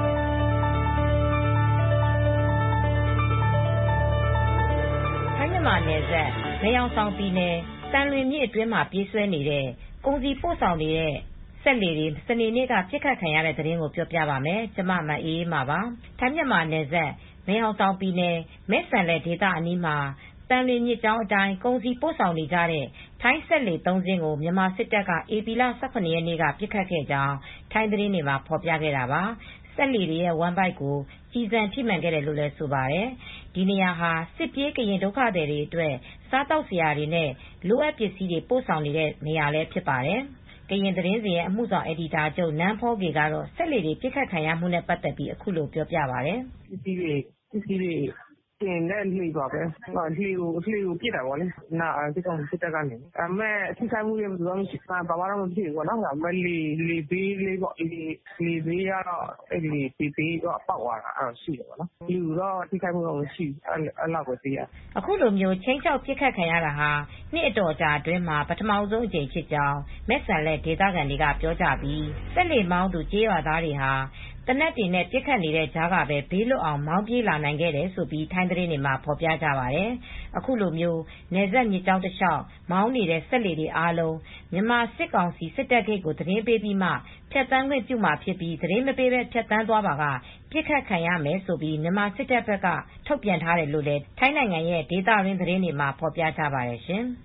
ထိုင်းမြန်မာနယ်စပ်မဲဟောင်ဆောင်ပြည်နယ်တန်လွင်မြစ်အတွင်းမှာပြေးဆွဲနေတဲ့ကုန်စည်ပို့ဆောင်နေတဲ့စက်လှေတွေစနေနေ့ကပြစ်ခတ်ခံရတဲ့သတင်းကိုပြောပြပါမယ်။ကျမမအေးမာပါ။ထိုင်းမြန်မာနယ်စပ်မဲဟောင်ဆောင်ပြည်နယ်မဲဆန်လက်ဒေသအနီးမှာတန်လွင်မြစ်ကြောင်းအတိုင်းကုန်စည်ပို့ဆောင်နေကြတဲ့ထိုင်းစက်လှေ3စင်းကိုမြန်မာစစ်တပ်ကဧပြီလ18ရက်နေ့ကပြစ်ခတ်ခဲ့ကြောင်းထိုင်းသတင်းတွေမှာဖော်ပြခဲ့တာပါ။စက်လှေတွေရဲ့ဝမ်းဗိုက်ကိုကြီးစံထိမှန်ခဲ့တယ်လို့လည်းဆိုပါတယ်။ဒီနေရာဟာစစ်ပြေးကရင်ဒုက္ခသည်တွေအတွက်စားတောက်စရာတွေနဲ့လိုအပ်ပစ္စည်းတွေပို့ဆောင်နေတဲ့နေရာလည်းဖြစ်ပါတယ်။ကရင်သတင်းစီရဲ့အမှုဆောင်အယ်ဒီတာချုပ်နန်းဖောကေကတော့စက်လှေတွေပြစ်ခတ်ခံရမှုနဲ့ပတ်သက်ပြီးအခုလိုပြောပြပါတယ်။ပစ္စည်းတွေတင်တဲ့လှေပါပဲလှေကိုပြစ်တာပေါ့လေစစ်တပ်ကနေဒါပေမဲ့ထိခိုက်မှုတွေဘာမှမရှိဘူးပေါ့နော်ဒါပေမဲ့လေဘေးလေးပေါ့လေဘေးကတော့အဲ့ဒီဘေးတော့ပေါက်သွားတာအဲ့ရှိတယ်ပေါ့နော်လူတော့ထိခိုက်မှုတော့မရှိဘူးအဲ့လောက်ပဲသိရအခုလိုမျိုးချင်းချောက်ပြစ်ခတ်ခံရတာဟာနှစ်အတော်ကြာအတွင်းမှာပထမဆုံးအကြိမ်ဖြစ်ကြောင်းမက်ဆန်လက်ဒေသခံတွေကပြောကြပြီးစက်လှေမောင်းသူကြေးရွာသားတွေဟာတနက်တွေနဲ့ပြစ်ခတ်နေတဲ့ကြားကပဲဘေးလွတ်အောင်မောင်းပြေးလာနိုင်ခဲ့တယ်ဆိုပြီးထိုင်းသတင်းတွေမှာဖော်ပြကြပါတယ်။အခုလိုမျိုးနယ်စပ်မြစ်ကြောင်းတစ်လျှောက်မောင်းနေတဲ့စက်လှေတွေအားလုံးမြန်မာစစ်ကောင်စီစစ်တပ်ဂိတ်ကိုသတင်းပေးပြီးမှဖြတ်တန်းခွင့်ပြုမှာဖြစ်ပြီးသတင်းမပေးဘဲဖြတ်တန်းသွားပါကပြစ်ခတ်ခံရမယ်ဆိုပြီးမြန်မာစစ်တပ်ဘက်ကထုတ်ပြန်ထားတယ်လို့လည်းထိုင်းနိုင်ငံရဲ့ဒေသရင်းသတင်းတွေမှာဖော်ပြကြပါတယ်ရှင်။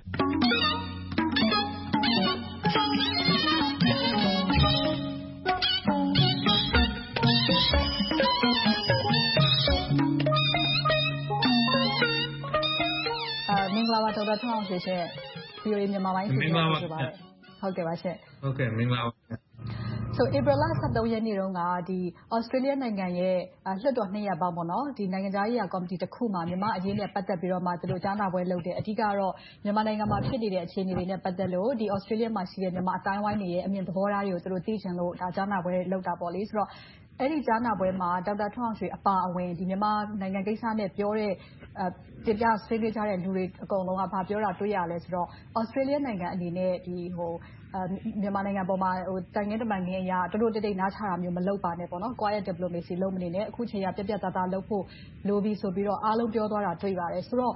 မင်္ဂလာပါဒေါက်တာထွန်းအောင်ရွှေရှင် VOA မြန်မာပိုင်းစီစဉ်ပါဆိုပါတယ်ဟုတ်ကဲ့ပါရှင်ဟုတ်ကဲ့မင်္ဂလာပါဆိုဧပြီလ23ရက်နေ့တုန်းကဒီဩစတြေးလျနိုင်ငံရဲ့လွှတ်တော်2ရပ်ပေါင်းပေါ့နော်ဒီနိုင်ငံသားရေးရာကော်မတီတစ်ခုမှာမြန်မာအရေးနဲ့ပတ်သက်ပြီးတော့မှသူတို့ကြားနာပွဲလုပ်တယ်အဓိကတော့မြန်မာနိုင်ငံမှာဖြစ်နေတဲ့အခြေအနေတွေနဲ့ပတ်သက်လို့ဒီဩစတြေးလျမှာရှိတဲ့မြန်မာအတိုင်းဝိုင်းတွေရဲ့အမြင်သဘောထားတွေကိုသူတို့သိချင်လို့ဒါကြားနာပွဲလုပ်တာပေါ့လေဆိုတော့အဲ့ဒီကြားနာပွဲမှာဒေါက်တာထွန်းအောင်ရွှေအပါအဝင်ဒီမြန်မာနိုင်ငံကိစ္စနဲ့ပြောတဲ့တင်ပြဆွေးနွေးကြတဲ့လူတွေအကုန်လုံးကဘာပြောတာတွေ့ရလဲဆိုတော့ဩစတြေးလျနိုင်ငံအနေနဲ့ဒီမြန်မာနိုင်ငံပေါ်မှာတိုင်ငင်းတမန်ငင်းအရာတို့တိတ်နားချတာမျိုးမလုပ်ပါနဲ့ပေါ့နော် quiet diplomacy လုပ်မနေနဲ့အခုချိန်ကပြက်ပြက်သားသားလုပ်ဖို့လိုပြီးဆိုပြီးတော့အားလုံးပြောသွားတာတွေ့ပါတယ်ဆိုတော့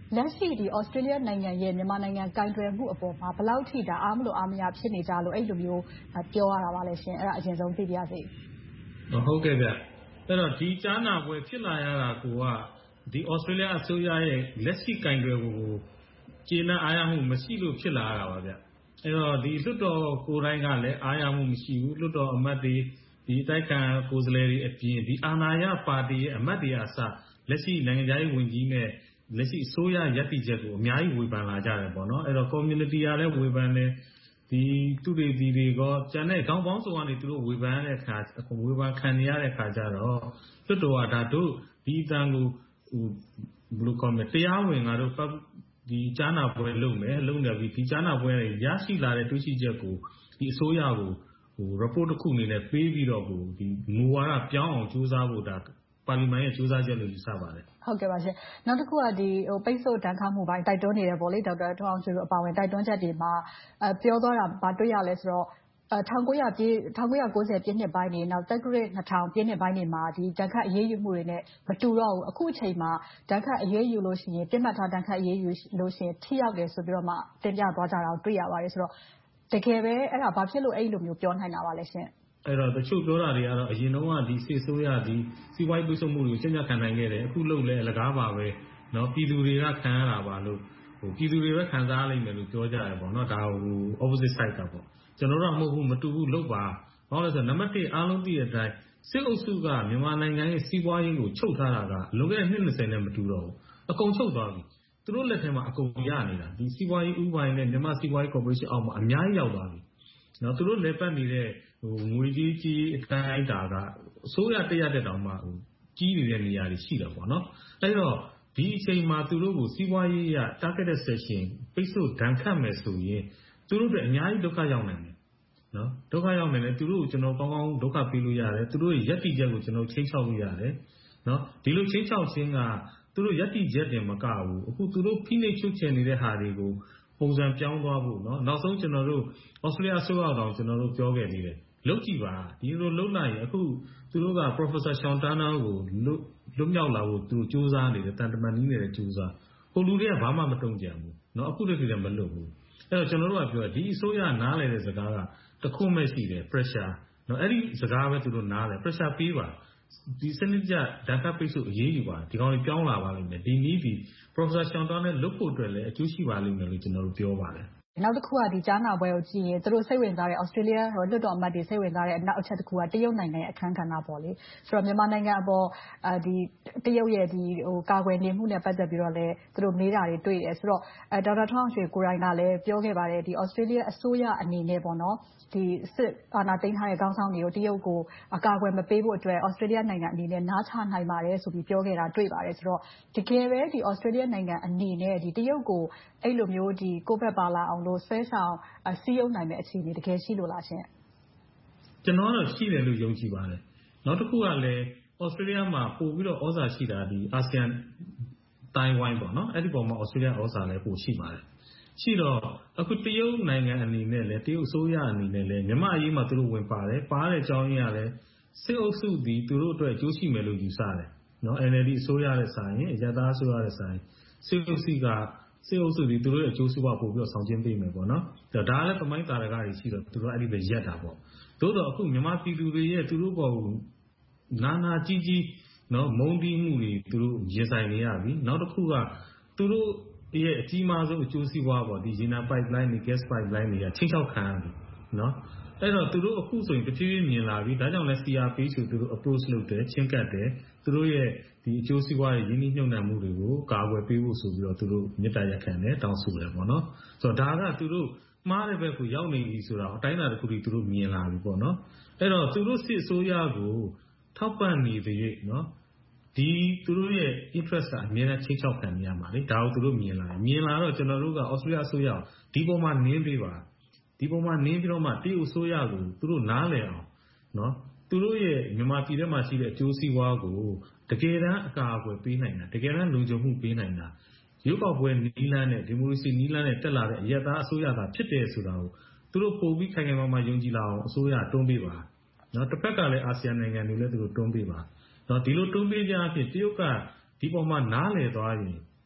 လက်ရှိဒီဩစတြေးလျနိုင်ငံရဲ့မြန်မာနိုင်ငံကိုင်တွယ်မှုအပေါ်မှာဘယ်လောက်ထိဒါအားမလို့အားမရဖြစ်နေကြလို့အဲ့လိုမျိုးပြောရတာပါလဲရှင်အဲ့ဒါအရင်ဆုံးသိပြရစေဟုတ်ကဲ့ဗျအဲ့တော့ဒီကြားနာပွဲဖြစ်လာရတာကဒီဩစတြေးလျအစိုးရရဲ့လက်ရှိကိုင်တွယ်မှုကိုကျေနပ်အားရမှုမရှိလို့ဖြစ်လာရတာပါဗျအဲ့တော့ဒီလွှတ်တော်ကိုယ်တိုင်ကလည်းအားရမှုမရှိဘူးလွှတ်တော်အမတ်တွေဒီတိုက်ခံကိုယ်စားလှယ်တွေအပြင်ဒီအာဏာရပါတီရဲ့အမတ်တွေအစလက်ရှိနိုင်ငံခြားရေးဝန်ကြီးနဲ့လက်ရှိအစိုးရရပ်တည်ချက်ကိုအများကြီးဝေဖန်လာကြတယ်ပေါ့နော်အဲ့တော့ community ကလည်းဝေဖန်တယ်ဒီသူတွေဒီတွေကကျန်တဲ့ခေါင်းပေါင်းစုံကနေသူတို့ဝေဖန်တဲ့အခါဝေဖန်ခံနေရတဲ့အခါကျတော့လွှတ်တော်ကဒါတို့ဒီအတန်ကိုဘယ်လိုခေါ်မလဲတရားဝင်ငါတို့ဒီကြားနာပွဲလုပ်မယ်လုပ်နေပြီဒီကြားနာပွဲရရှိလာတဲ့တွေ့ရှိချက်ကိုဒီအစိုးရကိုreport တစ်ခုအနေနဲ့ပေးပြီးတော့ဒီမူဝါဒပြောင်းအောင်ကြိုးစားဖို့ဒါပါလီမန်ရဲ့ကြိုးစားချက်လို့ယူဆပါတယ်ဟုတ်ကဲ့ပါရှင်နောက်တစ်ခုကဒီပိတ်ဆို့တန်းခါမှုပိုင်းတိုက်တွန်းနေတယ်ပေါ့လေဒေါက်တာထွန်းအောင်ရွှေတို့အပါဝင်တိုက်တွန်းချက်တွေမှာပြောသွားတာမတွေ့ရလဲဆိုတော့1990ပြည့်နှစ်ပိုင်းတွေနောက်တက္ကရာ2000ပြည့်နှစ်ပိုင်းတွေမှာဒီတန်ခတ်အရေးယူမှုတွေနဲ့မတူတော့ဘူးအခုအချိန်မှာတန်ခတ်အရေးယူလို့ရှိရင်ပြစ်မှတ်ထားတန်ခတ်အရေးယူလို့ရှိရင်ထိရောက်တယ်ဆိုပြီးတော့မှတင်ပြသွားကြတာကိုတွေ့ရပါတယ်ဆိုတော့တကယ်ပဲအဲ့ဒါဘာဖြစ်လို့အဲ့လိုမျိုးပြောနိုင်တာပါလဲရှင်အဲ့တော့တချို့ပြောတာတွေကတော့အရင်တုန်းကဒီစစ်ဆိုးရဒီစီးပွားရေးပိတ်ဆို့မှုတွေကိုချက်ချင်းခံနိုင်ခဲ့တယ်အခုလုပ်လဲအလကားပါပဲเนาะပြည်သူတွေကခံရတာပါလို့ပြည်သူတွေပဲခံစားလိုက်မယ်လို့ပြောကြတယ်ပေါ့เนาะဒါopposite side ကပေါ့ကျွန်တော်တို့မဟုတ်ဘူးမတူဘူးလုပ်ပါဘာလို့လဲဆိုတော့နံပါတ်1အားလုံးသိတဲ့အတိုင်းစစ်အုပ်စုကမြန်မာနိုင်ငံရဲ့စီးပွားရေးကိုချုပ်ထားတာကလွန်ခဲ့တဲ့နှစ်20နဲ့မတူတော့ဘူးအကုန်ချုပ်သွားပြီသူတို့လက်ထဲမှာအကုန်ရနေတာဒီစီးပွားရေးဥပဒေနဲ့မြန်မာစီးပွားရေးကော်ပိုရေးရှင်းအောက်မှာအများကြီးရောက်သွားပြီเนาะသူတို့လက်ပတ်နေတဲ့ငွေကြီးအတိုင်းတာကအစိုးရတက်ရတဲ့တောင်မှကြီးနေတဲ့နေရာတွေရှိတယ်ပေါ့နော်အဲ့တော့ဒီအချိန်မှာသူတို့ကိုစီးပွားရေးရ targeted session ပိတ်ဆို့ဒဏ်ခတ်မယ်ဆိုရင်သူတို့တွေအများကြီးဒုက္ခရောက်နိုင်တယ်နော်ဒုက္ခရောက်နိုင်တယ်သူတို့ကိုကျွန်တော်ကောင်းကောင်းဒုက္ခပေးလို့ရတယ်သူတို့ရဲ့ယက်တိချက်ကိုကျွန်တော်ချိန်ချောက်လို့ရတယ်နော်ဒီလိုချိန်ချောက်ခြင်းကသူတို့ယက်တိချက်တင်မကဘူးအခုသူတို့ဖိနှိပ်ချုပ်ချယ်နေတဲ့ဟာတွေကိုပုံစံပြောင်းသွားဖို့နော်နောက်ဆုံးကျွန်တော်တို့ဩစတြေးလျဆိုအောင်ကျွန်တော်တို့ပြောခဲ့သေးတယ်လုပ်ကြည့်ပါဒီလိုလုပ်လိုက်ရင်အခုသူတို့က Professor Sean Turnell ကိုလွတ်မြောက်လာဖို့သူစူးစမ်းနေတယ်တန်တမန်နည်းနဲ့စူးစမ်းဟိုလူတွေကဘာမှမတုံ့ပြန်ဘူးเนาะအခုတည်းကမလွတ်ဘူးအဲ့တော့ကျွန်တော်တို့ကပြောဒီအစိုးရနားလည်တဲ့စကားကတခုမှရှိတယ် pressure เนาะအဲ့ဒီစကားပဲသူတို့နားလဲ pressure ပေးပါဒီစနစ်ကြဒဏ်ခတ်ပိတ်ဆို့အရေးယူပါဒီကောင်တွေပြောင်းလာပါလိမ့်မယ်ဒီနည်းဒီ Professor Sean Turnell လွတ်ဖို့အတွက်လည်းအကျိုးရှိပါလိမ့်မယ်လို့ကျွန်တော်တို့ပြောပါတယ်နောက်တစ်ခုကဒီကြားနာပွဲကိုကြည့်ရင်သူတို့စိတ်ဝင်စားတဲ့ Australia လွှတ်တော်အမတ်တွေစိတ်ဝင်စားတဲ့အနောက်အချက်တစ်ခုကတရုတ်နိုင်ငံရဲ့အခန်းကဏ္ဍပေါ့လေဆိုတော့မြန်မာနိုင်ငံအပေါ်ဒီတရုတ်ရဲ့ဒီကာကွယ်နေမှုနဲ့ပတ်သက်ပြီးတော့လည်းသူတို့မေးတာတွေတွေ့တယ်ဆိုတော့ဒေါက်တာထွန်းအောင်ရွှေကိုယ်တိုင်ကလည်းပြောခဲ့ပါတယ်ဒီ Australia အစိုးရအနေနဲ့ပေါ့နော်ဒီစစ်အာဏာသိမ်းထားတဲ့ခေါင်းဆောင်တွေကိုတရုတ်ကိုအကာအကွယ်မပေးဖို့အတွက် Australia နိုင်ငံအနေနဲ့နားချနိုင်ပါတယ်ဆိုပြီးပြောခဲ့တာတွေ့ပါတယ်ဆိုတော့တကယ်ပဲဒီ Australia နိုင်ငံအနေနဲ့ဒီတရုတ်ကိုအဲ့လိုမျိုးဒီကိုယ့်ဘက်ပါလာအောင်လို့ဆွဲဆောင်စီးရုံးနိုင်တဲ့အခြေအနေတကယ်ရှိလို့လားရှင်ကျွန်တော်ကတော့ရှိတယ်လို့ယုံကြည်ပါတယ်နောက်တစ်ခုကလည်း Australia မှာပို့ပြီးတော့ဩဇာရှိတာဒီ ASEAN တိုင်ဝမ်ပေါ့နော်အဲ့ဒီပုံမှာ Australia ဩဇာလည်းပို့ရှိပါတယ်ရှိတော့အခုတရုတ်နိုင်ငံအနေနဲ့လည်းတရုတ်အစိုးရအနေနဲ့လည်းမြန်မာအရေးမှာသူတို့ဝင်ပါတယ်ပါတဲ့အကြောင်းရင်းကလည်းစစ်အုပ်စုဒီသူတို့အတွက်အကျိုးရှိမယ်လို့ယူဆတယ်နော် NLD အစိုးရရဲ့ဆိုင်ရင်အရသာအစိုးရရဲ့ဆိုင်စစ်အုပ်စုကစစ်အုပ်စုဒီသူတို့ရဲ့အကျိုးစီးပွားပို့ပြီးတော့ဆောင်ကျဉ်ပေးမယ်ပေါ့နော်ဒါလည်းသမိုင်းတာရကတွေရှိတော့သူတို့အဲ့ဒီပဲရက်တာပေါ့သို့တော့အခုမြန်မာပြည်သူတွေရဲ့သူတို့ပေါ်နာနာကြီးကြီးနော်မုန်းတီးမှုတွေသူတို့ရင်ဆိုင်နေရပြီနောက်တစ်ခုကသူတို့ရဲ့အကြီးမားဆုံးအကျိုးစီးပွားပေါ့ဒီ Gina pipeline တွေ gas pipeline တွေကချိန်ချောက်ခံရတယ်နော်အဲ့တော့သူတို့အခုဆိုရင်တဖြည်းဖြည်းမြင်လာပြီဒါကြောင့်လဲ CRP ဆိုသူတို့ approach လုပ်တယ်ချင်းကပ်တယ်သူတို့ရဲ့ဒီအကျိုးစီးပွားရဲ့ရင်းနှီးမြှုပ်နှံမှုတွေကိုကာကွယ်ပေးဖို့ဆိုပြီးတော့သူတို့မြစ်တာရက်ခံတယ်တောင်းဆိုတယ်ပေါ့နော်ဆိုတော့ဒါကသူတို့မှားတဲ့ဘက်ကိုရောက်နေပြီဆိုတာအတိုင်းအတာတစ်ခုထိသူတို့မြင်လာပြီပေါ့နော်အဲ့တော့သူတို့စစ်အစိုးရကိုထောက်ပံ့နေတဲ့၍နော်ဒီသူတို့ရဲ့ interest ကအများနဲ့ချိန်ချောက်ခံနေရမှာလေဒါကိုသူတို့မြင်လာတယ်မြင်လာတော့ကျွန်တော်တို့က Australia အစိုးရဒီပုံမှာနင်းပေးပါဒီပုံမှာနင်းပြီးတော့မှတရုတ်အစိုးရကိုသူတို့နားလည်အောင်နော်သူတို့ရဲ့မြန်မာပြည်ထဲမှာရှိတဲ့အကျိုးစီးပွားကိုတကယ်တမ်းအကာအကွယ်ပေးနိုင်တာတကယ်တမ်းလုံခြုံမှုပေးနိုင်တာရုပ်ောက်ပွဲနီးလန်းနဲ့ဒီမိုကရေစီနီးလန်းနဲ့တက်လာတဲ့အရက်သားအစိုးရသာဖြစ်တယ်ဆိုတာကိုသူတို့ပို့ပြီးခိုင်ခိုင်မာမာယုံကြည်လာအောင်အစိုးရတွန်းပေးပါနော်တစ်ဖက်ကလည်းအာဆီယံနိုင်ငံတွေလည်းသူတို့တွန်းပေးပါနော်ဒီလိုတွန်းပေးကြအဖြစ်တရုတ်ကဒီပေါ်မှာနားလည်သွားရင်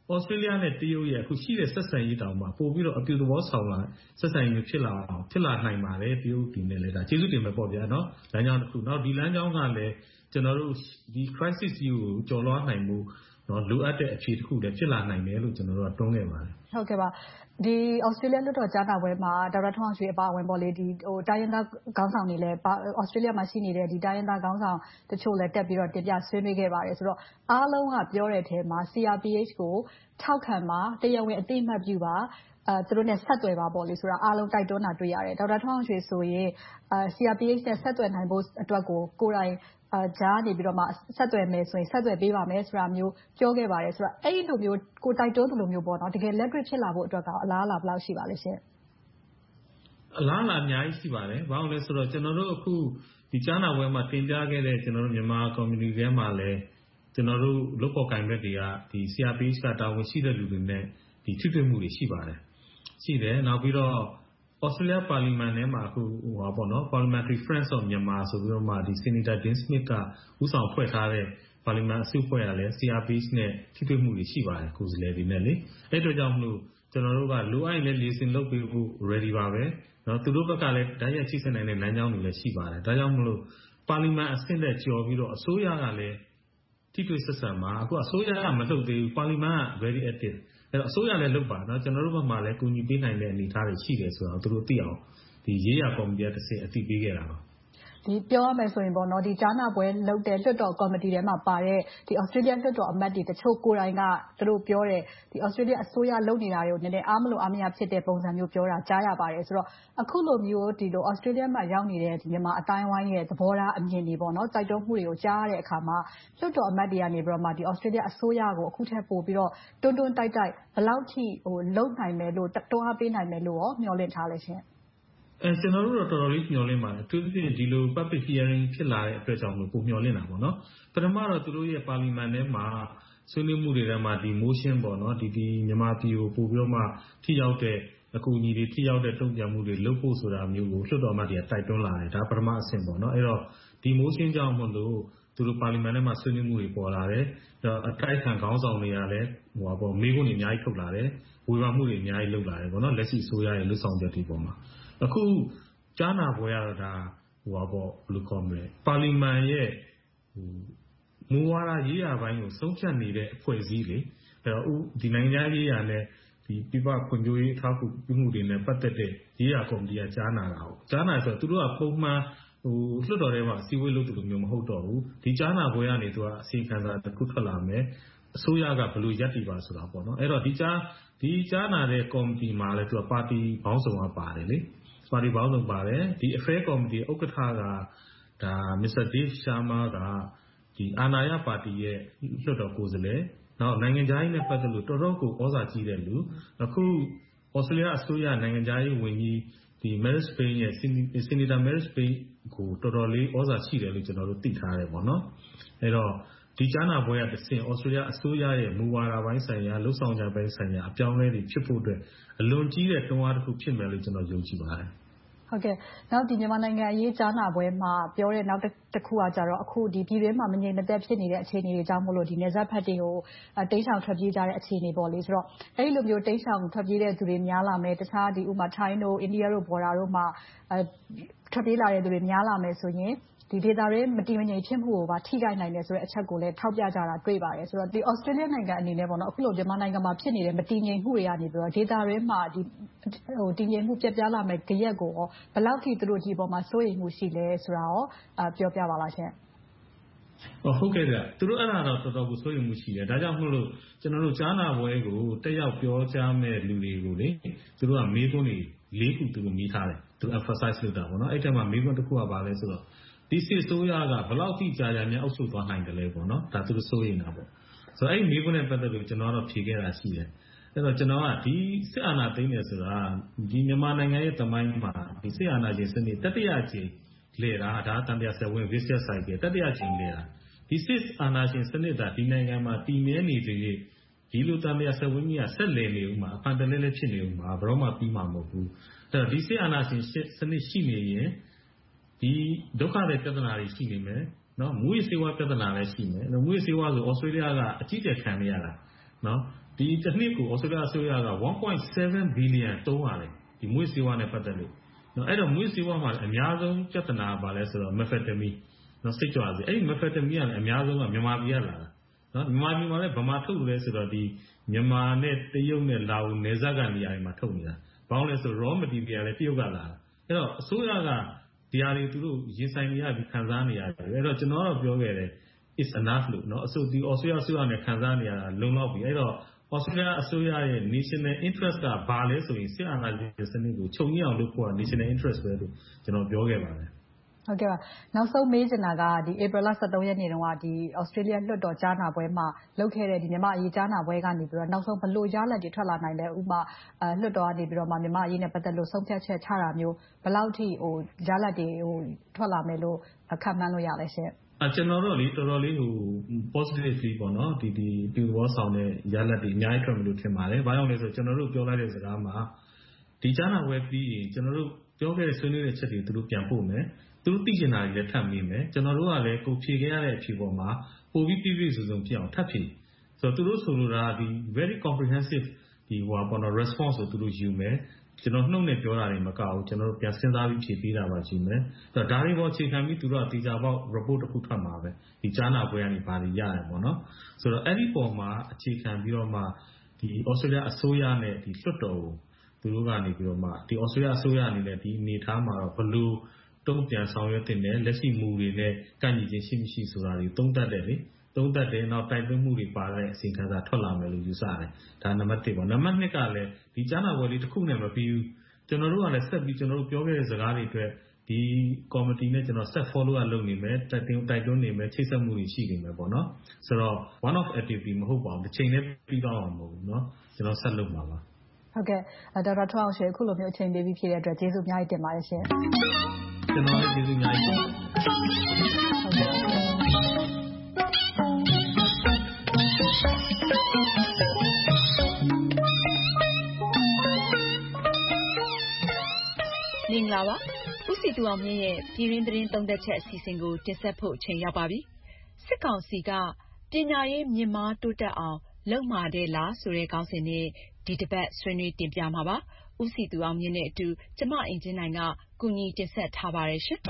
Australia နဲ့တရုတ်ရဲ့အခုရှိတဲ့ဆက်ဆံရေးတောင်မှပို့ပြီးတော့အပြုသဘောဆောင်လာဆက်ဆံရေးဖြစ်လာနိုင်ပါတယ်တရုတ်ဒီနဲ့လည်းဒါကျေးဇူးတင်ပဲပေါ့ဗျာနော်လမ်းကြောင်းတစ်ခုနောက်ဒီလမ်းကြောင်းကလည်းကျွန်တော်တို့ဒီ crisis ကြီးကိုကျော်လွှားနိုင်မှုနော်လိုအပ်တဲ့အခြေတစ်ခုလည်းဖြစ်လာနိုင်တယ်လို့ကျွန်တော်တို့ကတွန်းခဲ့ပါတယ်ဟုတ်ကဲ့ပါဒီဩစတြေးလျလွှတ်တော်ကြားနာပွဲမှာဒေါက်တာထွန်းအောင်ရွှေအပါအဝင်ပေါ့လေဒီတိုင်းရင်းသားခေါင်းဆောင်တွေလည်းဩစတြေးလျမှာရှိနေတဲ့ဒီတိုင်းရင်းသားခေါင်းဆောင်တချို့လည်းတက်ပြီးတော့တင်ပြဆွေးနွေးခဲ့ပါတယ်ဆိုတော့အားလုံးကပြောတဲ့အထဲမှာ CRPH ကိုထောက်ခံပါတရားဝင်အသိအမှတ်ပြုပါသူတို့နဲ့ဆက်သွယ်ပါပေါ့လေဆိုတာအားလုံးတိုက်တွန်းတာတွေ့ရတယ်ဒေါက်တာထွန်းအောင်ရွှေဆိုရင်CRPH နဲ့ဆက်သွယ်နိုင်ဖို့အတွက်ကိုယ်တိုင်ကြားနေပြီးတော့မှဆက်သွယ်မယ်ဆိုရင်ဆက်သွယ်ပေးပါမယ်ဆိုတာမျိုးပြောခဲ့ပါတယ်ဆိုတော့အဲ့ဒီလိုမျိုးကိုတိုက်တွန်းသလိုမျိုးပေါ့နော်တကယ်လက်တွေ့ဖြစ်လာဖို့အတွက်ကအလားအလာဘယ်လောက်ရှိပါလဲရှင်အလားအလာအများကြီးရှိပါတယ်ဘာလို့လဲဆိုတော့ကျွန်တော်တို့အခုဒီကြားနာပွဲမှာတင်ပြခဲ့တဲ့ကျွန်တော်တို့မြန်မာ community ထဲမှာလည်းကျွန်တော်တို့လုပ်ပေါ်ကိုင်ဘက်တွေကဒီ CRPH ကတာဝန်ရှိတဲ့လူတွေနဲ့ဒီထိတွေ့မှုတွေရှိပါတယ်ရှိတယ်နောက်ပြီးတော့Australia Parliament ထဲမှာအခုပေါ့နော် Parliamentary Friends of Myanmar ဆိုပြီးတော့မှဒီ Senator Dean Smith ကဦးဆောင်ဖွဲ့ထားတဲ့ Parliament အစုအဖွဲ့ကလည်း CRPH နဲ့ထိတွေ့မှုတွေရှိပါတယ်ကိုယ်စားလှယ်တွေနဲ့လေအဲ့တို့ကြောင့်မလို့ကျွန်တော်တို့ကလိုအပ်ရင်လည်း liaison လုပ်ပေးဖို့ ready ပါပဲနော်သူတို့ဘက်ကလည်းဓာတ်ရိုက်ချိတ်ဆက်နိုင်တဲ့လမ်းကြောင်းတွေလည်းရှိပါတယ်ဒါကြောင့်မလို့ Parliament အဆင့်နဲ့ကျော်ပြီးတော့အစိုးရကလည်းထိတွေ့ဆက်ဆံမှာအခုအစိုးရကမလုပ်သေးဘူး Parliament က very activeအဲ့တော့အစိုးရလည်းလုပ်ပါနော်ကျွန်တော်တို့ဘက်မှာလည်းကူညီပေးနိုင်တဲ့အနေအထားတွေရှိတယ်ဆိုတော့သူတို့သိအောင်ဒီရေးရကော်မတီကတစ်ဆင့်အသိပေးခဲ့တာပါဒီပြောရမယ်ဆိုရင်ပေါ့နော်ဒီကြားနာပွဲလုပ်တဲ့လွှတ်တော်ကော်မတီထဲမှာပါတဲ့ဒီ Australia လွှတ်တော်အမတ်တွေတချို့ကိုယ်တိုင်ကသူတို့ပြောတဲ့ဒီ Australia အစိုးရလုပ်နေတာတွေကိုနည်းနည်းအားမလို့အားမရဖြစ်တဲ့ပုံစံမျိုးပြောတာကြားရပါတယ်ဆိုတော့အခုလိုမျိုးဒီလို Australia မှာရောက်နေတဲ့ဒီမြန်မာအတိုင်းဝိုင်းရဲ့သဘောထားအမြင်တွေပေါ့နော်တိုက်တွန်းမှုတွေကိုကြားရတဲ့အခါမှာလွှတ်တော်အမတ်တွေကနေပြီးတော့မှဒီ Australia အစိုးရကိုအခုထက်ပိုပြီးတော့တွန်းတိုက်ဘယ်လောက်ထိလုပ်နိုင်မယ်လို့တွန်းအားပေးနိုင်မယ်လို့ရောမျှော်လင့်ထားလဲရှင်ကျွန်တော်တို့တော့တော်တော်လေးမျှော်လင့်ပါတယ်သူတို့ဒီလို public hearing ဖြစ်လာတဲ့အတွက်ကြောင့်လို့ပုံမျှော်လင့်တာပေါ့နော်ပထမတော့သူတို့ရဲ့ parliament ထဲမှာဆွေးနွေးမှုတွေထဲမှာဒီ motion ပေါ့နော်ဒီမြန်မာပြည်ကိုပို့ပြီးတော့မှထိရောက်တဲ့အကူအညီတွေထိရောက်တဲ့တုံ့ပြန်မှုတွေလုပ်ဖို့ဆိုတာမျိုးကိုလွှတ်တော်မှတွေကတိုက်တွန်းလာတယ်ဒါပထမအဆင့်ပေါ့နော်အဲ့တော့ဒီ motion ကြောင့်မလို့သူတို့ parliament ထဲမှာဆွေးနွေးမှုတွေပေါ်လာတယ်အတိုက်အခံခေါင်းဆောင်တွေကလည်းမေးခွန်းတွေအများကြီးထုတ်လာတယ်ဝေဖန်မှုတွေအများကြီးလုပ်လာတယ်ပေါ့နော်လက်ရှိအစိုးရရဲ့လှုပ်ဆောင်ချက်တွေပေါ်မှာအခုကြားနာပွဲရတာဘယ်လိုခေါ်မလဲပါလီမန်ရဲ့မူဝါဒရေးရာပိုင်းကိုဆုံးဖြတ်နေတဲ့အဖွဲ့အစည်းလေအဲ့တော့ဒီနိုင်ငံရေးရာနဲ့ဒီပြပဖွံ့ဖြိုးရေးအထောက်အကူပြုမှုတွေနဲ့ပတ်သက်တဲ့ရေးရာကော်မတီကကြားနာတာဟုတ်ကြားနာဆိုတော့သူတို့ကပုံမှန်လွှတ်တော်ထဲမှာအစည်းအဝေးလုပ်တယ်လို့မျိုးမဟုတ်တော့ဘူးဒီကြားနာပွဲကနေသူကအစီအခံစာတစ်ခုထွက်လာမယ်အစိုးရကဘယ်လိုရပ်တည်ပါဆိုတာပေါ့နော်အဲ့တော့ဒီကြားနာတဲ့ကော်မတီမှာလည်းသူကပါတီပေါင်းစုံကပါတယ်လေပါတီပေါင်းစုံပါတယ်ဒီ Affair Committee ဥက္ကဋ္ဌကဒါ Mr. Dave Sharma ကဒီအာဏာရပါတီရဲ့လွှတ်တော်ကိုယ်စားလှယ်နောက်နိုင်ငံခြားရေးနဲ့ပတ်သက်လို့တော်တော်ကိုဩဇာကြီးတဲ့လူအခု Australia အစိုးရနိုင်ငံခြားရေးဝန်ကြီးဒီ Marise Payne ရဲ့ Senator Marise Payne ကိုတော်တော်လေးဩဇာရှိတယ်လို့ကျွန်တော်တို့သိထားတယ်ပေါ့နော်အဲ့တော့ဒီကြားနာပွဲကတစ်ဆင့် Australia အစိုးရရဲ့မူဝါဒပိုင်းဆိုင်ရာလှုပ်ဆောင်ချက်ပိုင်းဆိုင်ရာအပြောင်းအလဲတွေဖြစ်ဖို့အတွက်အလွန်ကြီးတဲ့တွန်းအားတစ်ခုဖြစ်မယ်လို့ကျွန်တော်ယုံကြည်ပါတယ်ဟုတ်ကဲ့နောက်ဒီမြန်မာနိုင်ငံအရေးကြားနာပွဲမှာပြောတဲ့နောက်တစ်ခုကကြတော့အခုဒီပြည်တွင်းမှာမငြိမ်မသက်ဖြစ်နေတဲ့အခြေအနေတွေကြောင့်မို့လို့ဒီနေဆက်ဖက်တွေကိုတိမ်းဆောင်ထွက်ပြေးကြတဲ့အခြေအနေပေါ့လေဆိုတော့အဲဒီလိုမျိုးတိမ်းဆောင်ထွက်ပြေးတဲ့သူတွေများလာမယ်တခြားဒီဥမာထိုင်းတို့အိန္ဒိယတို့ဘော်ဒါတို့မှာထွက်ပြေးလာတဲ့သူတွေများလာမယ်ဆိုရင်ဒီဒေသတွေမတည်မငြိမ်ဖြစ်မှုကိုပါထိခိုက်နိုင်တယ်ဆိုတဲ့အချက်ကိုလည်းထောက်ပြကြတာတွေ့ပါတယ်ဆိုတော့ဒီ Australia နိုင်ငံအနေနဲ့ပေါ့နော်အခုလိုမြန်မာနိုင်ငံမှာဖြစ်နေတဲ့မတည်ငြိမ်မှုတွေကနေပြီးတော့ဒေသတွေမှာဒီတည်ငြိမ်မှုပြတ်ပြားလာမဲ့ကြရက်ကိုဘယ်လောက်ထိသူတို့ဒီပေါ်မှာစိုးရိမ်မှုရှိလဲဆိုတာရောပြောပြပါလားရှင်ဟုတ်ကဲ့ဗျသူတို့အဲ့ဒါတော့တော်တော်ကိုစိုးရိမ်မှုရှိတယ်ဒါကြောင့်မလို့ကျွန်တော်တို့ကြားနာပွဲကိုတက်ရောက်ပြောကြားမဲ့လူတွေကိုလေသူတို့ကမေးခွန်းတွေ၄ခုသူတို့မေးထားတယ်သူ emphasize လုပ်တာပေါ့နော်အဲ့ထက်မှာမေးခွန်းတစ်ခုကပါလဲဆိုတော့ဒီစစ်ဆိုးရကဘယ်လောက်ထိကြာကြာများအုပ်ချုပ်သွားနိုင်တယ်လဲပေါ့နော်ဒါသူတို့စိုးရိမ်တာပေါ့ဆိုတော့အဲ့ဒီမေးခွန်းနဲ့ပတ်သက်လို့ကျွန်တော်တော့ဖြေခဲ့တာရှိတယ်အဲ့တော့ကျွန်တော်ကဒီစစ်အာဏာသိမ်းတယ်ဆိုတာဒီမြန်မာနိုင်ငံရဲ့သမိုင်းမှာဒီစစ်အာဏာရှင်စနစ်တတိယအကြိမ်လေတာဒါတန်ပြဆက်ဝင် vicious cycle တတိယအကြိမ်လေတာဒီစစ်အာဏာရှင်စနစ်ဒါဒီနိုင်ငံမှာတည်မြဲနေသေးတယ်ဒီလိုတန်ပြဆက်ဝင်ကြီးကဆက်လည်နေဦးမှာအဖန်တလဲလဲဖြစ်နေဦးမှာဘယ်တော့မှပြီးမှာမဟုတ်ဘူးအဲ့တော့ဒီစစ်အာဏာရှင်စနစ်ရှိနေရင်ဒီဒုက္ခတွေပြဿနာတွေရှိနေမယ်နော်မူရစေဝါပြဿနာလည်းရှိမယ်မူရစေဝါဆိုဩစတြေးလျကအကြီးအကျယ်ခံရတာနော်ဒီတစ်နှစ်ကိုဩစတြေးလျအစိုးရက 1.7 billion သုံးရတယ်ဒီမွေးစေဝါနဲ့ပတ်သက်လို့နော်အဲ့တော့မွေးစေဝါမှာအများဆုံးပြဿနာပါလဲဆိုတော့ methamphetamine နော်စိတ်ကြွစေအဲ့ဒီ methamphetamine ကလည်းအများဆုံးကမြန်မာပြည်ကလာတာနော်မြန်မာပြည်မှာလည်းဗမာထုတ်လို့လဲဆိုတော့ဒီမြန်မာနဲ့တရုတ်နဲ့လာအိုနယ်စပ်ကနေရာတွေမှာထုတ်နေတာဘာလို့လဲဆို raw material လည်းတရုတ်ကလာတာအဲ့တော့အစိုးရကဒီဟာတွေသူတို့ရင်ဆိုင်နေရပြီးခံစားနေရတယ်အဲ့တော့ကျွန်တော်တော့ပြောခဲ့တယ် is enough လို့เนาะအစိုးဒီ Australia အစိုးရနဲ့ခံစားနေရတာလုံလောက်ပြီအဲ့တော့ Australia အစိုးရရဲ့ national interest ကဘာလဲဆိုရင်စစ်အာဏာရှင်စနစ်ကိုချုပ်ငြိမ်းအောင်လုပ်ဖို့က national interest ပဲလို့ကျွန်တော်ပြောခဲ့ပါတယ်ဟုတ်ကဲ့ပါနောက်ဆုံးမေးချင်တာကဒီဧပြီလ23ရက်နေ့တုန်းကဒီ Australia လွှတ်တော်ကြားနာပွဲမှာလုပ်ခဲ့တဲ့ဒီမြန်မာအရေးကြားနာပွဲကနေပြီးတော့နောက်ဆုံးဘလို့ရလဒ်တွေထွက်လာနိုင်လဲဥပမာလွှတ်တော်ကနေပြီးတော့မြန်မာအရေးနဲ့ပတ်သက်လို့ဆုံးဖြတ်ချက်ချတာမျိုးဘယ်လောက်ထိရလဒ်တွေထွက်လာမယ်လို့ခန့်မှန်းလို့ရလဲရှင့်ကျွန်တော်တို့လေတော်တော်လေးpositively ပေါ့နော်ဒီပြဘောဆောင်တဲ့ရလဒ်တွေအများကြီးထွက်မယ်လို့ထင်ပါတယ်။ဘာကြောင့်လဲဆိုတော့ကျွန်တော်တို့ပြောလိုက်တဲ့စကားမှာဒီကြားနာပွဲပြီးရင်ကျွန်တော်တို့ပြောခဲ့တဲ့ဆွေးနွေးတဲ့ချက်တွေသူတို့ပြန်ပို့မယ်။သူတို့သိချင်တာတွေလည်းထပ်မေးမယ်။ကျွန်တော်တို့ကလည်းကိုဖြေခဲ့ရတဲ့အဖြေပေါ်မှာပိုပြီးပြည့်စုံစုံဖြစ်အောင်ထပ်ဖြေ။ဆိုတော့သူတို့ဆိုလိုတာဒီ very comprehensive ဒီပေါ့နော် response ကိုသူတို့ယူမယ်။ကျွန်တော်နှုတ်နဲ့ပြောတာတွေမကဘူးကျွန်တော်တို့ပြန်စဉ်းစားပြီးဖြေပေးတာပါကြည့်မယ်အဲ့တော့ဒါတွေပေါ်အခြေခံပြီးသူတို့ကတေချာပေါက် report တစ်ခုထွက်မှာပဲဒီကြားနာပွဲကနေဘာတွေရရပေါ့နော်ဆိုတော့အဲ့ဒီပေါ်မှာအခြေခံပြီးတော့မှဒီ Australia အစိုးရနဲ့ဒီလွှတ်တော်ကိုသူတို့ကနေပြီးတော့မှဒီ Australia အစိုးရအနေနဲ့ဒီအနေထားမှာတော့ဘယ်လိုတုံ့ပြန်ဆောင်ရွက်တင်တယ်လက်ရှိမူတွေနဲ့ကန့်ညီခြင်းရှိမရှိဆိုတာတွေသုံးသပ်တယ်လေသုံးသပ်တယ်နောက်တိုက်တွန်းမှုတွေပါတဲ့အစီအခံစာထွက်လာမယ်လို့ယူဆတယ်ဒါနံပါတ်1ပေါ့နံပါတ်2ကလည်းဒီကြားနာပွဲလေးတစ်ခုနဲ့မပြီးဘူးကျွန်တော်တို့ကလည်းဆက်ပြီးကျွန်တော်တို့ပြောခဲ့တဲ့စကားတွေအတွက်ဒီ committee နဲ့ကျွန်တော်ဆက် follow up လုပ်နေမယ်တိုက်တွန်းနေမယ်ချိတ်ဆက်မှုတွေရှိနေမယ်ပေါ့နော်ဆိုတော့ one of activity မဟုတ်ပါဘူးတစ်ချိန်နဲ့ပြီးတော့မှာမဟုတ်ဘူးเนาะကျွန်တော်ဆက်လုပ်မှာပါဟုတ်ကဲ့ဒေါက်တာထွန်းအောင်ရွှေအခုလိုမျိုးအချိန်ပေးပြီးဖြည့်တဲ့အတွက်ကျေးဇူးအများကြီးတင်ပါတယ်ရှင်ကျွန်တော်လည်းကျေးဇူးအများကြီးတင်ပါတယ်ဟုတ်ကဲ့မင်္ဂလာပါဦးစီသူအောင်မြင့်ရဲ့ပြည်တွင်းသတင်းသုံးသက်ချက်အစီအစဉ်ကိုတင်ဆက်ဖို့အချိန်ရောက်ပါပြီစစ်ကောင်စီကပညာရေးမြင့်မားတိုးတက်အောင်လုပ်မှာတဲ့လားဆိုတဲ့ခေါင်းစဉ်နဲ့ဒီတစ်ပတ်ဆွေးနွေးတင်ပြမှာပါဦးစီသူအောင်မြင့်နဲ့အတူကျမအင်ဂျင်နိုင်ကကူညီတင်ဆက်ထားပါတယ်ရှင်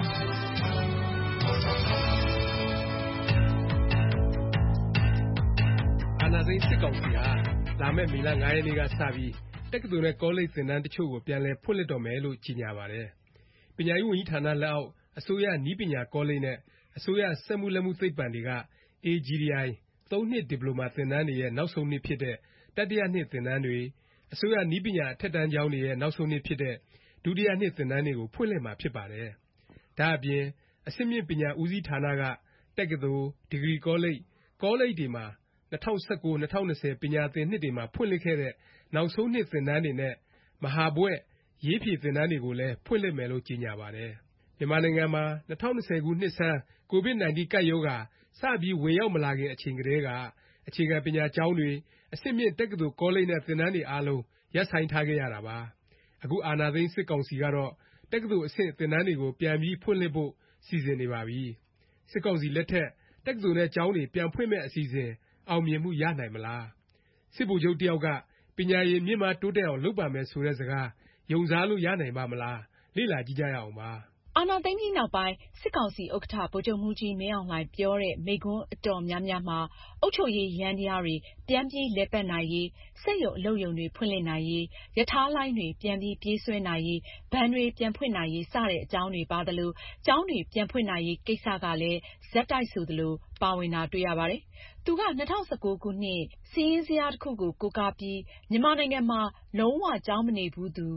အာဏာသိမ်းစစ်ကောင်စီဟာလာမယ့်မေလ9ရက်နေ့ကစပြီးတက္ကသိုလ်နဲ့ကောလိပ်သင်တန်းတချို့ကိုပြန်လည်ဖွင့်လှစ်တော့မယ်လို့ကြေညာပါတယ်။ပညာရေးဝန်ကြီးဌာနလက်အောက်အစိုးရနည်းပညာကောလိပ်နဲ့အစိုးရစက်မှုလက်မှုသိပ္ပံတွေက AGTI 3 နှစ်ဒီပလိုမာသင်တန်းတွေရဲ့နောက်ဆုံးနှစ်ဖြစ်တဲ့တတိယနှစ်သင်တန်းတွေအစိုးရနည်းပညာအထက်တန်းကျောင်းတွေရဲ့နောက်ဆုံးနှစ်ဖြစ်တဲ့ဒုတိယနှစ်သင်တန်းတွေကိုဖွင့်လှစ်မှာဖြစ်ပါတယ်။ဒါအပြင်အဆင့်မြင့်ပညာဦးစီးဌာနကတက္ကသိုလ်ဒီဂရီကောလိပ်တွေမှာ2019-2020ပညာသင်နှစ်တွေမှာဖွင့်လှစ်ခဲ့တဲ့နောက်ဆုံးနှစ်သင်တန်းတွေနဲ့မဟာဘွဲ့ရေးဖြေသင်တန်းတွေကိုလည်းဖွင့်လှစ်မယ်လို့ကြေညာပါတယ်။မြန်မာနိုင်ငံမှာ2020ခုနှစ်ဆန်း COVID-19 ကပ်ရောဂါစပြီးဝင်ရောက်မလာခင်အချိန်ကတည်းကအခြေခံပညာကျောင်းတွေအဆင့်မြင့်တက္ကသိုလ်ကောလိပ်နဲ့သင်တန်းတွေအားလုံးရပ်ဆိုင်းထားခဲ့ရတာပါ။အခုအာဏာသိမ်းစစ်ကောင်စီကတော့တက္ကသိုလ်အဆင့်သင်တန်းတွေကိုပြန်ပြီးဖွင့်လှစ်ဖို့စီစဉ်နေပါပြီ။စစ်ကောင်စီလက်ထက်တက္ကသိုလ်နဲ့ကျောင်းတွေပြန်ဖွင့်မဲ့အစီအစဉ်အောင်မြင်မှုရနိုင်မလား။စစ်ဗိုလ်ချုပ်တယောက်ကပညာရေးမြင့်မားတိုးတက်အောင်လုပ်ပါမယ်ဆိုတဲ့စကားယုံစားလို့ရနိုင်ပါမလားလေ့လာကြည့်ကြရအောင်ပါအာဏာသိမ်းပြီးနောက်ပိုင်းစစ်ကောင်စီဥက္ကဋ္ဌဗိုလ်ချုပ်မှူးကြီးမင်းအောင်လှိုင်ပြောတဲ့မိန့်ခွန်းအတော်များများမှာအုပ်ချုပ်ရေးယန္တရားတွေပြန်ပြီးလည်ပတ်နိုင်ရေးစက်ရုံအလုပ်ရုံတွေဖွင့်လှစ်နိုင်ရေးရထားလိုင်းတွေပြန်ပြီးပြေးဆွဲနိုင်ရေးဘဏ်တွေပြန်ဖွင့်နိုင်ရေးစတဲ့အကြောင်းတွေပါသလိုကျောင်းတွေပြန်ဖွင့်နိုင်ရေးကိစ္စကလည်းဇက်တိုက်ဆိုသလိုပါဝင်တာတွေ့ရပါတယ်။သူက2019ခုနှစ်စီးရင်စရာတစ်ခုကိုကိုးကားပြီးမြန်မာနိုင်ငံမှာလုံးဝကျောင်းမနေဘူးသူ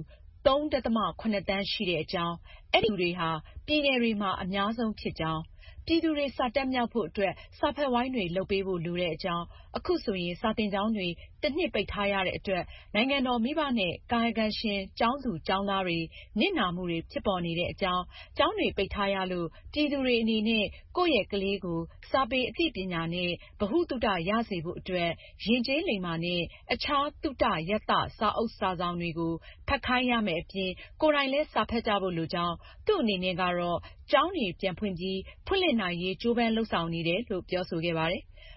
3.7 သန်းရှိတဲ့အကြောင်းအဲ့ဒီလူတွေဟာပြည်နယ်တွေမှာအများဆုံးဖြစ်ကြောင်းပြည်သူတွေစာတက်မြောက်ဖို့အတွက်စာဖတ်ဝိုင်းတွေလုပ်ပေးဖို့လိုတဲ့အကြောင်းအခုဆိုရင်စာသင်ကျောင်းတွေတစ်နှစ်ပိတ်ထားရတဲ့အတွက်နိုင်ငံတော်မိဘနဲ့ကာယကံရှင်ကျောင်းသူကျောင်းသားတွေနစ်နာမှုတွေဖြစ်ပေါ်နေတဲ့အကြောင်းကျောင်းတွေပိတ်ထားရလို့ပြည်သူတွေအနေနဲ့ကိုယ့်ရဲ့ကလေးကိုစာပေအသိပညာနဲ့ဗဟုသုတရစေဖို့အတွက်ယဉ်ကျေးလိမ္မာနဲ့အခြားသုတယတ္တစာအုပ်စာဆောင်တွေကိုဖတ်ခိုင်းရမယ်အပြင်ကိုယ်တိုင်လည်းစာဖတ်ကြဖို့လိုကြောင်းသူ့အနေနဲ့ကတော့ကျောင်းတွေပြန်ဖွင့်ပြီးဖွင့်လှစ်နိုင်ရေးကြိုးပမ်းလှုပ်ဆောင်နေတယ်လို့ပြောဆိုခဲ့ပါတယ်။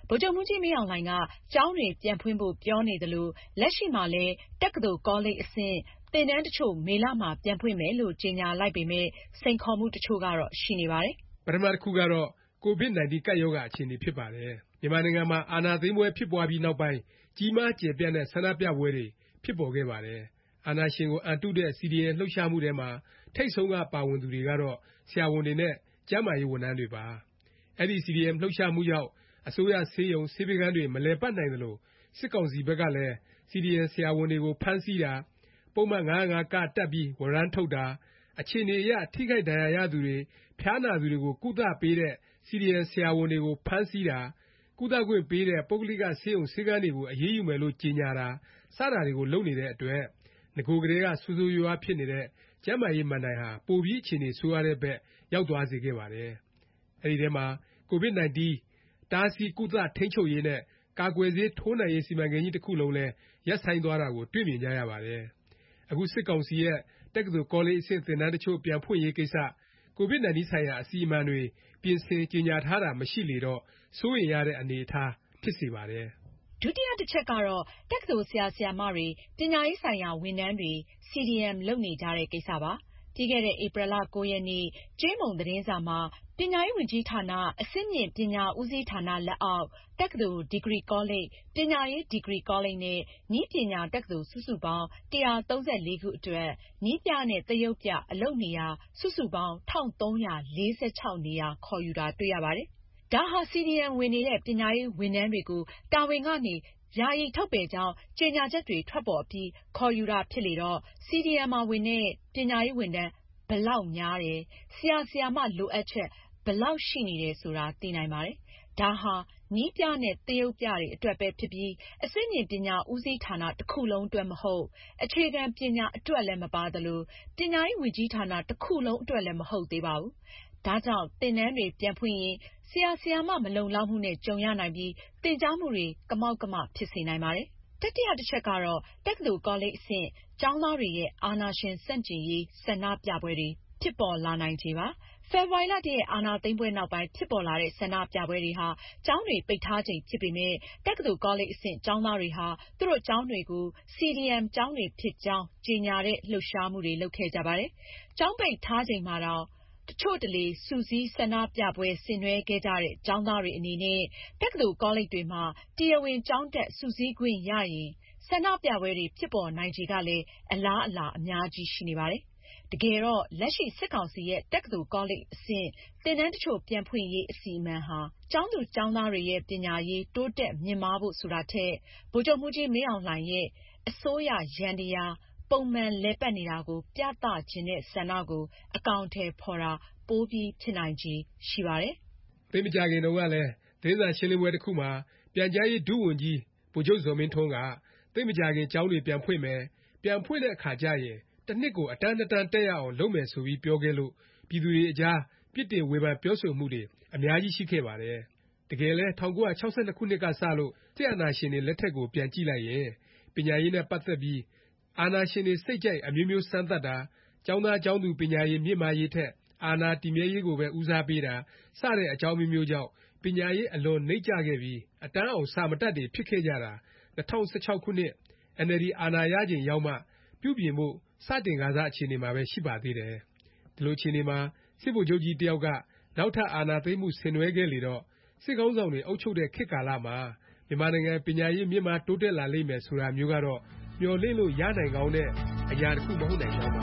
ဗိုလ်ချုပ်မှူးကြီးမင်းအောင်လှိုင်ကကျောင်းတွေပြန်ဖွင့်ဖို့ပြောနေသလိုလက်ရှိမှာလည်းတက္ကသိုလ်ကောလိပ်အဆင့်သင်တန်းတချို့မေလမှာပြန်ဖွင့်မယ်လို့ကြေညာလိုက်ပေမဲ့စိန်ခေါ်မှုတချို့ကတော့ရှိနေပါတယ်ပထမတစ်ခုကတော့ COVID-19 ကပ်ရောဂါအခြေအနေဖြစ်ပါတယ်မြန်မာနိုင်ငံမှာအာဏာသိမ်းပွဲဖြစ်ပွားပြီးနောက်ပိုင်းကြီးမားကျယ်ပြန့်တဲ့ဆန္ဒပြပွဲတွေဖြစ်ပေါ်ခဲ့ပါတယ်အာဏာရှင်ကိုအန်တုတဲ့ CDM လှုပ်ရှားမှုထဲမှာထိပ်ဆုံးကပါဝင်သူတွေကတော့ဆရာဝန်တွေနဲ့ကျန်းမာရေးဝန်ထမ်းတွေပါအဲ့ဒီ CDM လှုပ်ရှားမှုကြောင့်အစိုးရဆေးရုံဆေးပေးခန်းတွေမလည်ပတ်နိုင်သလိုစစ်ကောင်စီဘက်ကလည်း CDM ဆရာဝန်တွေကိုဖမ်းဆီးတာပုံမှန်905 ကတပ်ပြီးဝရမ်းထုတ်တာအခြေအနေအရထိခိုက်ဒဏ်ရာရသူတွေဖျားနာသူတွေကိုကုသပေးတဲ့ CDM ဆရာဝန်တွေကိုဖမ်းဆီးတာကုသခွင့်ပေးတဲ့ပုဂ္ဂလိကဆေးရုံဆေးခန်းတွေကိုအရေးယူမယ်လို့ကြေညာတာစတာတွေကိုလုပ်နေတဲ့အတွက်နဂိုကတည်းကဆိုးဆိုးရွားရွားဖြစ်နေတဲ့ကျန်းမာရေးမဏ္ဍိုင်ဟာပိုပြီးအခြေအနေဆိုးရတဲ့ဘက်ရောက်သွားစေခဲ့ပါတယ်အဲဒီထဲမှာ COVID-19 တားဆီးကုသထိန်းချုပ်ရေးနဲ့ကာကွယ်ဆေးထိုးနှံရေးစီမံကိန်းကြီးတစ်ခုလုံးလည်းရပ်ဆိုင်းသွားတာကိုတွေ့မြင်ကြရပါတယ်အခုစစ်ကောင်စီရဲ့တက္ကသိုလ်ကောလိပ်အဆင့်သင်တန်းတချို့ပြန်ဖွင့်ရေးကိစ္စCOVID-19 ဆိုင်ရာအစီအမံတွေပြင်ဆင်ကြေညာထားတာမရှိလေတော့စိုးရိမ်ရတဲ့အနေအထားဖြစ်စေပါတယ်ဒုတိယတစ်ချက်ကတော့တက္ကသိုလ်ဆရာဆရာမတွေပညာရေးဆိုင်ရာဝန်ထမ်းတွေ CDM လုပ်နေကြတဲ့ကိစ္စပါပြီးခဲ့တဲ့ဧပြီလ 9 ရက်နေ့ကြေးမုံသတင်းစာမှာပညာရေးဝန်ကြီးဌာနအဆင့်မြင့်ပညာဦးစီးဌာနလက်အောက်တက္ကသိုလ်ဒီဂရီကောလိပ်ပညာရေးဒီဂရီကောလိပ်နဲ့နည်းပညာတက္ကသိုလ်စုစုပေါင်း134ခုအတွက်နည်းပြနဲ့သရုပ်ပြအလုပ်နေရာစုစုပေါင်း1346နေရာခေါ်ယူတာတွေ့ရပါတယ်ဒါဟာ CDM ဝင်နေတဲ့ပညာရေးဝန်ထမ်းတွေကိုတာဝန်ကနေယာယီထုတ်ပယ်ကြောင်းကြေညာချက်တွေထွက်ပေါ်ပြီးခေါ်ယူတာဖြစ်လေတော့ CDM မှာဝင်တဲ့ပညာရေးဝန်ထမ်းဘယ်လောက်များတယ်ဆရာဆရာမလိုအပ်ချက်ဘယ်လောက်ရှိနေတယ်ဆိုတာသိနိုင်ပါတယ်ဒါဟာနည်းပြနဲ့သရုပ်ပြတွေအတွက်ပဲဖြစ်ပြီးအဆင့်မြင့်ပညာဦးစီးဌာနတစ်ခုလုံးအတွက်မဟုတ်အခြေခံပညာအတွက်လည်းမပါသလိုပညာရေးဝန်ကြီးဌာနတစ်ခုလုံးအတွက်လည်းမဟုတ်သေးပါဘူးဒါကြောင့်သင်တန်းတွေပြန်ဖွင့်ရင်ဆရာဆရာမမလုံလောက်မှုနဲ့ကြုံရနိုင်ပြီးသင်ကြားမှုတွေကမောက်ကမဖြစ်စေနိုင်ပါတယ်တတိယတစ်ချက်ကတော့တက္ကသိုလ်ကောလိပ်အဆင့်ကျောင်းသားတွေရဲ့အာဏာရှင်ဆန့်ကျင်ရေးဆန္ဒပြပွဲတွေဖြစ်ပေါ်လာနိုင်ခြေပါဖေဖေါ်ဝါရီလ 1 ရက်အာဏာသိမ်းပွဲနောက်ပိုင်းဖြစ်ပေါ်လာတဲ့ဆန္ဒပြပွဲတွေဟာကျောင်းတွေပိတ်ထားချိန်ဖြစ်ပေမဲ့တက္ကသိုလ်ကောလိပ်အဆင့်ကျောင်းသားတွေဟာသူတို့ကျောင်းတွေကို CDM ကျောင်းတွေဖြစ်ကြောင်းကြေညာတဲ့လှုပ်ရှားမှုတွေလုပ်ခဲ့ကြပါတယ်ကျောင်းပိတ်ထားချိန်မှာတောင်တချို့တလေစုစည်းဆန္ဒပြပွဲဆင်နွှဲခဲ့ကြတဲ့ကျောင်းသားတွေအနေနဲ့တက္ကသိုလ်ကောလိပ်တွေမှာတရားဝင်ကျောင်းတက်စုစည်းခွင့်ရရင်ဆန္ဒပြပွဲတွေဖြစ်ပေါ်နိုင်ခြေကလည်းအလားအလာအများကြီးရှိနေပါတယ်တကယ်တော့လက်ရှိစစ်ကောင်စီရဲ့တက္ကသိုလ်ကောလိပ်အဆင့်သင်တန်းတချို့ပြန်ဖွင့်ရေးအစီအမံဟာကျောင်းသူကျောင်းသားတွေရဲ့ပညာရေးတိုးတက်မြင့်မားဖို့ဆိုတာထက်ဗိုလ်ချုပ်မှူးကြီးမင်းအောင်လှိုင်ရဲ့အစိုးရယန္တရားပုံမှန်လည်ပတ်နေတာကိုပြသခြင်းတဲ့ဆန္ဒကိုအကောင်အထည်ဖော်တာပိုပြီးဖြစ်နိုင်ခြေရှိပါတယ်။သိပ်မကြာခင်တုန်းကလည်းသတင်းစာရှင်းလင်းပွဲတစ်ခုမှာပြန်ကြားရေးဒုဝန်ကြီးဗိုလ်ချုပ်ဇော်မင်းထွန်းကသိပ်မကြာခင်ကျောင်းတွေပြန်ဖွင့်မယ်ပြန်ဖွင့်တဲ့အခါကျရင်တစ်နှစ်ကိုအတန်း2တန်းတက်ရအောင်လုပ်မယ်ဆိုပြီးပြောခဲ့လို့ပြည်သူတွေအကြားပြစ်တင်ဝေဖန်ပြောဆိုမှုတွေအများကြီးရှိခဲ့ပါတယ်။တကယ်လဲ1962ခုနှစ်ကစလို့စစ်အာဏာရှင်တွေလက်ထက်ကိုပြန်ကြည့်လိုက်ရင်ပညာရေးနဲ့ပတ်သက်ပြီးအာဏာရှင်တွေစိတ်ကြိုက်အမျိုးမျိုးစမ်းသပ်တာကျောင်းသားကျောင်းသူပညာရေးမြင့်မားရေးထက်အာဏာတည်မြဲရေးကိုပဲဦးစားပေးတာစတဲ့အကြောင်းမျိုးကြောင့်ပညာရေးအလွန်နိမ့်ကျခဲ့ပြီးအတန်းအောင်စာမတတ်တွေဖြစ်ခဲ့ကြတာ2016ခုနှစ် NLD အာဏာရချိန်ရောက်မှပြုပြင်ဖို့စတင်ကာစအခြေအနေမှာပဲရှိပါသေးတယ်။ဒီလိုအခြေအနေမှာစစ်ဗိုလ်ချုပ်ကြီးတစ်ယောက်ကနောက်ထပ်အာဏာသိမ်းမှုဆင်နွှဲခဲ့လေတော့စစ်ခေါင်းဆောင်တွေအုပ်ချုပ်တဲ့ခေတ်ကာလမှာမြန်မာနိုင်ငံပညာရေးမြင့်မားတိုးတက်လာလိမ့်မယ်ဆိုတာမျိုးကတော့မျှော်လင့်လို့ရနိုင်ကောင်းတဲ့အရာတစ်ခုမဟုတ်နိုင်ကြောင်းပါ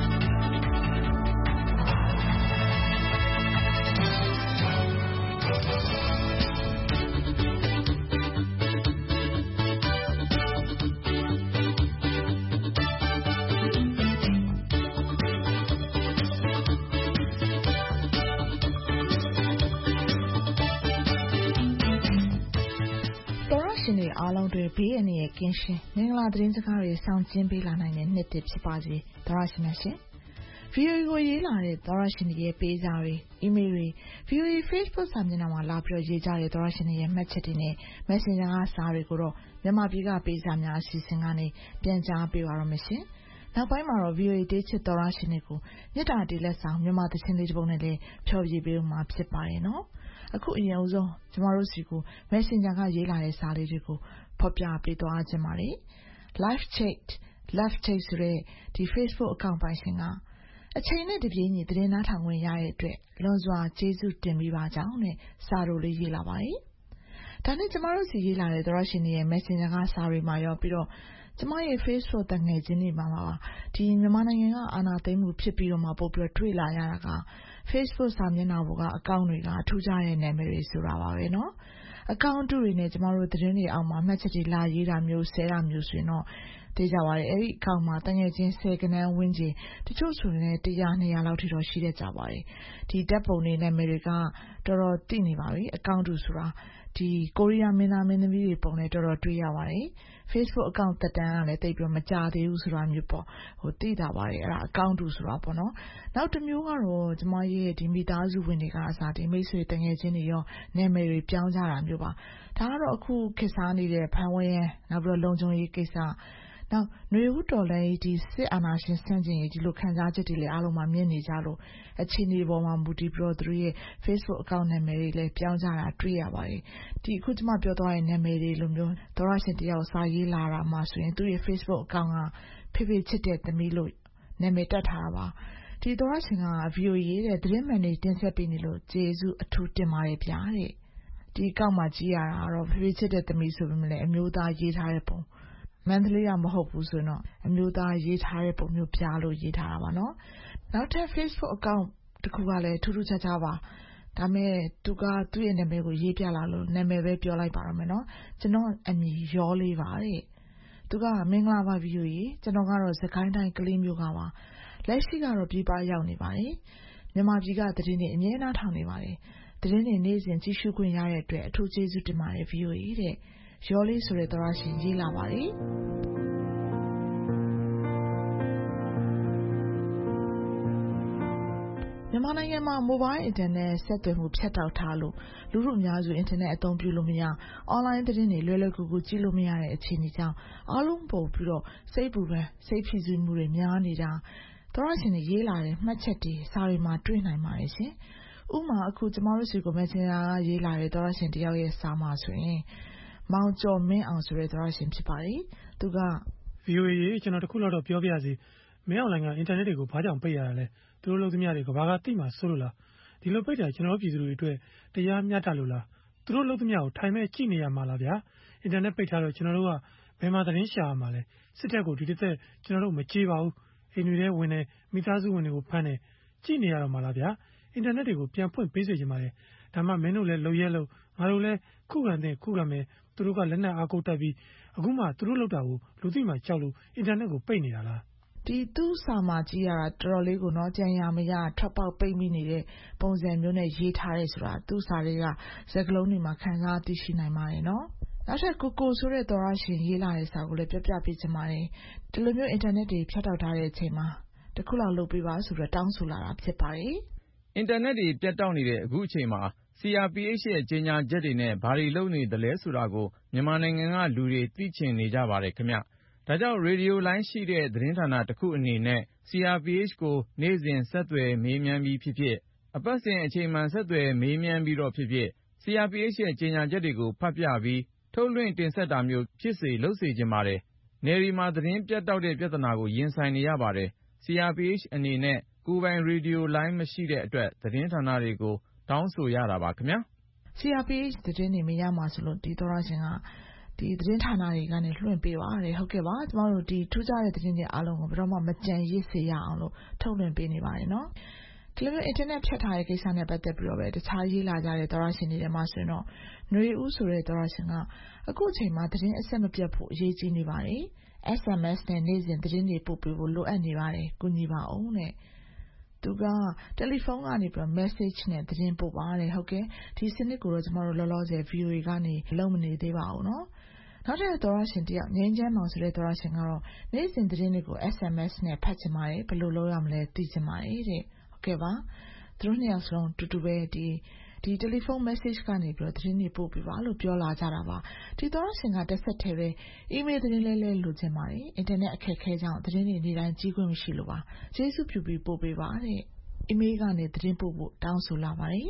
အားလုံးတွေဘေးအန္တရာယ်ကင်းရှင်းမင်္ဂလာသတင်းစကားတွေဆောင်ကျင်းပေးလာနိုင်တဲ့နှစ်တစ်ဖြစ်ပါစေသောရရှင်များရှင် VOA ကိုရေးလာတဲ့သောရရှင်တွေရဲ့ပေးစာတွေအီးမေးလ်တွေ VOA Facebook စာမျက်နှာမှာလာပြီးရေးကြတဲ့သောရရှင်တွေရဲ့မှတ်ချက်တွေနဲ့ Messenger ကစာတွေကိုတော့မြန်မာပြည်ကပေးစာများအစီအစဉ်ကနေပြန်ကြားပေးပါရမရှင်နောက်ပိုင်းမှာတော့ VOA တေးချစ်သောရရှင်တွေကိုမြတ်တာတေးလက်ဆောင်မြန်မာသချင်းလေးတစ်ပုဒ်နဲ့လည်းဖျော်ဖြေပေးဦးမှာဖြစ်ပါတယ်နော်အခုအရင်ဆုံးကျမတို့စီကို Messenger ကရေးလာတဲ့စာလေးတွေကိုဖော်ပြပေးသွားခြင်းပါတယ် Life Change Left Take ဆိုတဲ့ဒီ Facebook အကောင့်ပိုင်ရှင်ကအချိန်နဲ့တပြေးညီသတင်းနားထောင်ခွင့်ရတဲ့အတွက်လွန်စွာကျေးဇူးတင်မိပါကြောင်းနဲ့စာတို့လေးရေးလာပါတယ်။ဒါနဲ့ကျမတို့စီရေးလာတဲ့သောရရှင်တွေရဲ့ Messenger ကစာတွေမှာရောပြီးတော့ကျမရဲ့ Facebook တငယ်ချင်းတွေမှာဒီမြန်မာနိုင်ငံကအာဏာသိမ်းမှုဖြစ်ပြီးတော့မှပို့ပြီးတွေ့လာရတာက Facebook စာမျက်နှာပေါ်ကအကောင့်တွေကထူးခြားတဲ့နာမည်တွေဆိုတာပါပဲနော်။အကောင့်တူတွေနဲ့ကျမတို့သတင်းတွေအောက်မှာမှတ်ချက်တွေလာရေးတာမျိုးဆဲတာမျိုးဆိုရင်တော့သိကြပါတယ်အဲ့ဒီအကောင့်မှာတငယ်ချင်း10ကနန်းဝန်းကျင်တချို့ဆိုရင်100 200လောက်ထိတော့ရှိတဲ့ကြပါတယ်ဒီဓာတ်ပုံတွေနာမည်တွေကတော်တော်သိနေပါပြီအကောင့်တူဆိုတာဒီကိုရီးယားမင်းသားမင်းသမီးတွေပုံနဲ့တော်တော်တွေ့ရပါတယ် Facebook အကောင့်တက်တန်းကလည်းတိတ်ပြီးမကြသေးဘူးဆိုတာမျိုးပေါ့သိတာပါတယ်အဲ့ဒါအကောင့်တူဆိုတာပေါ့နော်နောက်တစ်မျိုးကတော့ကျမရဲ့ဒီမိသားစုဝင်တွေကအစားဒီမိတ်ဆွေတငယ်ချင်းတွေရောနာမည်တွေပြောင်းကြတာမျိုးပါဒါကတော့အခုခေတ်စားနေတဲ့ဖန်ဝဲရန်နောက်ပြီးတော့လုံခြုံရေးကိစ္စနောက်ຫນွေဦးတော်လည်းဒီစစ်အာဏာရှင်ဆန့်ကျင်ရေးဒီလိုခံစားချက်တွေလည်းအားလုံးမှာမြင်နေကြလို့အခြေအနေပေါ်မှာမူတည်ပြီးတော့သူတို့ရဲ့ Facebook အကောင့်နာမည်တွေလည်းပြောင်းကြတာတွေ့ရပါတယ်ဒီအခုကျမပြောသွားတဲ့နာမည်တွေလိုမျိုးသောရရှင်တယောက်စာရေးလာတာမှဆိုရင်သူရဲ့ Facebook အကောင့်ကဖေဖေချစ်တဲ့သမီးလို့နာမည်တက်ထားတာပါဒီသောရရှင်က VOA တဲ့သတင်းမှန်တွေတင်ဆက်ပေးနေလို့ကျေးဇူးအထူးတင်ပါတယ်ဗျာတဲ့ဒီအကောင့်မှာကြည့်ရတာကတော့ဖေဖေချစ်တဲ့သမီးဆိုပေမဲ့အမျိုးသားရေးထားတဲ့ပုံမန္တလေးကမဟုတ်ဘူးဆိုတော့အမျိုးသားရေးထားတဲ့ပုံမျိုးပြလို့ရေးထားတာပါနော်နောက်ထပ် Facebook အကောင့်တစ်ခုကလည်းထူးထူးခြားခြားပါဒါမဲ့သူကသူ့ရဲ့နာမည်ကိုရေးပြလာလို့နာမည်ပဲပြောလိုက်ပါတော့မယ်နော်ကျွန်တော်အမည်ရောလေးပါတဲ့သူကမင်္ဂလာပါ VOA ကျွန်တော်ကတော့စကိုင်းတိုင်းကလေးမျိုးကပါလက်ရှိကတော့ပြည်ပရောက်နေပါတယ်မြန်မာပြည်ကသတင်းတွေအမြဲတမ်းထောင်နေပါတယ်သတင်းတွေနေ့စဉ်ကြည့်ရှုခွင့်ရတဲ့အတွက်အထူးကျေးဇူးတင်ပါတယ် VOA တဲ့ရောလေးဆိုတဲ့သောရရှင်ရေးလာပါတယ်မြန်မာနိုင်ငံမှာ Mobile Internet ဆက်သွယ်မှုဖြတ်တောက်ထားလို့လူထုအများစု Internet အသုံးပြုလို့မရ Online သတင်းတွေလွယ်လွယ်ကူကူကြည့်လို့မရတဲ့အခြေအနေကြောင့်အားလုံးပို့ပြီးတော့စိတ်ပူပန်စိတ်ဖိစီးမှုတွေများနေတာသောရရှင်တွေရေးလာတဲ့မှတ်ချက်တွေစာတွေမှာတွေ့နိုင်ပါတယ်ရှင်ဥပမာအခုကျမတို့စီကို Messenger ကရေးလာတဲ့သောရရှင်တယောက်ရဲ့စာမှာဆိုရင်မောင်ကျော်မင်းအောင်ဆိုတဲ့သောရရှင်ဖြစ်ပါတယ်သူက VOA ကျွန်တော်တခုလောက်တော့ပြောပြစီမင်းအောင်လိုင်ကအင်တာနက်တွေကိုဘာကြောင့်ပိတ်ရတာလဲသူတို့လုပ်သမျှတွေကဘာကသိမှဆိုလို့လားဒီလိုပိတ်တာကျွန်တော်ပြည်သူတွေအတွက်တရားမျှတလို့လားသူတို့လုပ်သမျှကိုထိုင်မဲ့ကြည့်နေရမှာလားဗျာအင်တာနက်ပိတ်ထားတော့ကျွန်တော်တို့ကဘယ်မှာသတင်းရှာရမှာလဲစစ်တပ်ကိုဒီတစ်သက်ကျွန်တော်တို့မကြည့်ပါဘူးအိမ်တွေထဲဝင်နေမိသားစုဝင်တွေကိုဖမ်းနေကြည့်နေရတော့မှာလားဗျာအင်တာနက်တွေကိုပြန်ဖွင့်ပေးစေချင်ပါတယ်ဒါမှမင်းတို့လည်းလုံရဲလို့ငါတို့လည်းခုခံတဲ့ခုခံမယ်သူတို့ကလက်နက်အားကိုတက်ပြီးအခုမှသူတို့လောက်တာကိုလူသိမှကြောက်လို့အင်တာနက်ကိုပိတ်နေတာလားဒီသူ့စာမှာကြည့်ရတာတော်တော်လေးကိုကြံရမရထွက်ပေါက်ပိတ်မိနေတဲ့ပုံစံမျိုးနဲ့ရေးထားရဲဆိုတာသူ့စာတွေကစကားလုံးတွေမှာခံစားသိရှိနိုင်ပါတယ်နော်နောက်ထပ်ကိုဆိုတဲ့သောရရှင်ရေးလာတဲ့စာကိုလည်းပြပြပေးချင်ပါတယ်ဒီလိုမျိုးအင်တာနက်တွေဖြတ်တောက်ထားတဲ့အချိန်မှာတခုလောက်လုပ်ပေးပါဆိုတော့တောင်းဆိုလာတာဖြစ်ပါတယ်အင်တာနက်တွေပြတ်တောက်နေတဲ့အခုအချိန်မှာ CRPH ရဲ့ကြေညာချက်တွေနဲ့ဘာတွေလုပ်နေသလဲဆိုတာကိုမြန်မာနိုင်ငံကလူတွေသိချင်နေကြပါတယ်ခင်ဗျဒါကြောင့်ရေဒီယိုလိုင်းရှိတဲ့သတင်းဌာနတစ်ခုအနေနဲ့ CRPH ကိုနေ့စဉ်ဆက်သွယ်မေးမြန်းပြီးဖြစ်ဖြစ်အပတ်စဉ်အချိန်မှန်ဆက်သွယ်မေးမြန်းပြီးတော့ဖြစ်ဖြစ် CRPH ရဲ့ကြေညာချက်တွေကိုဖတ်ပြပြီးထုတ်လွှင့်တင်ဆက်တာမျိုးဖြစ်စေလုပ်စေချင်ပါတယ်နယ်ရီမှာသတင်းပြတ်တောက်တဲ့ပြဿနာကိုရင်ဆိုင်နေရပါတယ် CRPH အနေနဲ့ကိုယ်ပိုင်ရေဒီယိုလိုင်းမရှိတဲ့အတွက်သတင်းဌာနတွေကိုတောင်းဆိုရတာပါခင်ဗျာ CRPH သတင်းတွေမရမှာဆိုလို့ဒီသောရရှင်ကဒီသတင်းဌာနတွေကနေလွှင့်ပေးပါတယ်ဟုတ်ကဲ့ပါကျမတို့ဒီထူးခြားတဲ့သတင်းတွေအားလုံးကိုဘယ်တော့မှမကြံရစ်စေရအောင်လို့ထုတ်လွှင့်ပေးနေပါတယ်နော်ဒီလိုမျိုး internet ဖြတ်ထားတဲ့ကိစ္စနဲ့ပတ်သက်ပြီးတော့ပဲတခြားရေးလာကြတဲ့သောရရှင်တွေထဲမှာဆိုရင်တော့ຫນွေဦးဆိုတဲ့သောရရှင်ကအခုအချိန်မှာသတင်းအဆက်မပြတ်ဖို့အရေးကြီးနေပါတယ် SMS နဲ့နေ့စဉ်သတင်းတွေပို့ပေးဖို့လိုအပ်နေပါတယ်ကူညီပါအောင်တဲ့သူကတယ်လီဖုန်းကနေပြီး message နဲ့သတင်းပို့ပါတယ်ဟုတ်ကဲ့ဒီစနစ်ကိုတော့ကျွန်တော်တို့လောလောဆယ် VOA ကနေလုံးမနေသေးပါဘူးเนาะနောက်ထပ်သောရရှင်တယောက်ငင်းချမ်းမောင်ဆိုတဲ့သောရရှင်ကတော့နေ့စဉ်သတင်းတွေကို SMS နဲ့ဖတ်ချင်ပါတယ်ဘယ်လိုလုပ်ရမလဲသိချင်ပါတယ်တဲ့ဟုတ်ကဲ့ပါသူတို့နှစ်ယောက်စလုံးတူတူပဲဒီတယ်လီဖုန်း message ကနေပြီးတော့သတင်းတွေပို့ပေးပါလို့ပြောလာကြတာပါဒီသောရရှင်ကတက်ဆက်ထဲပဲ email သတင်းလဲလိုချင်ပါတယ်အင်တာနက်အခက်ခဲကြောင့်သတင်းတွေနေ့တိုင်းကြီးခွင့်မရှိလို့ပါကျေးဇူးပြုပြီးပို့ပေးပါတဲ့ email ကနေသတင်းပို့ဖို့တောင်းဆိုလာပါတယ်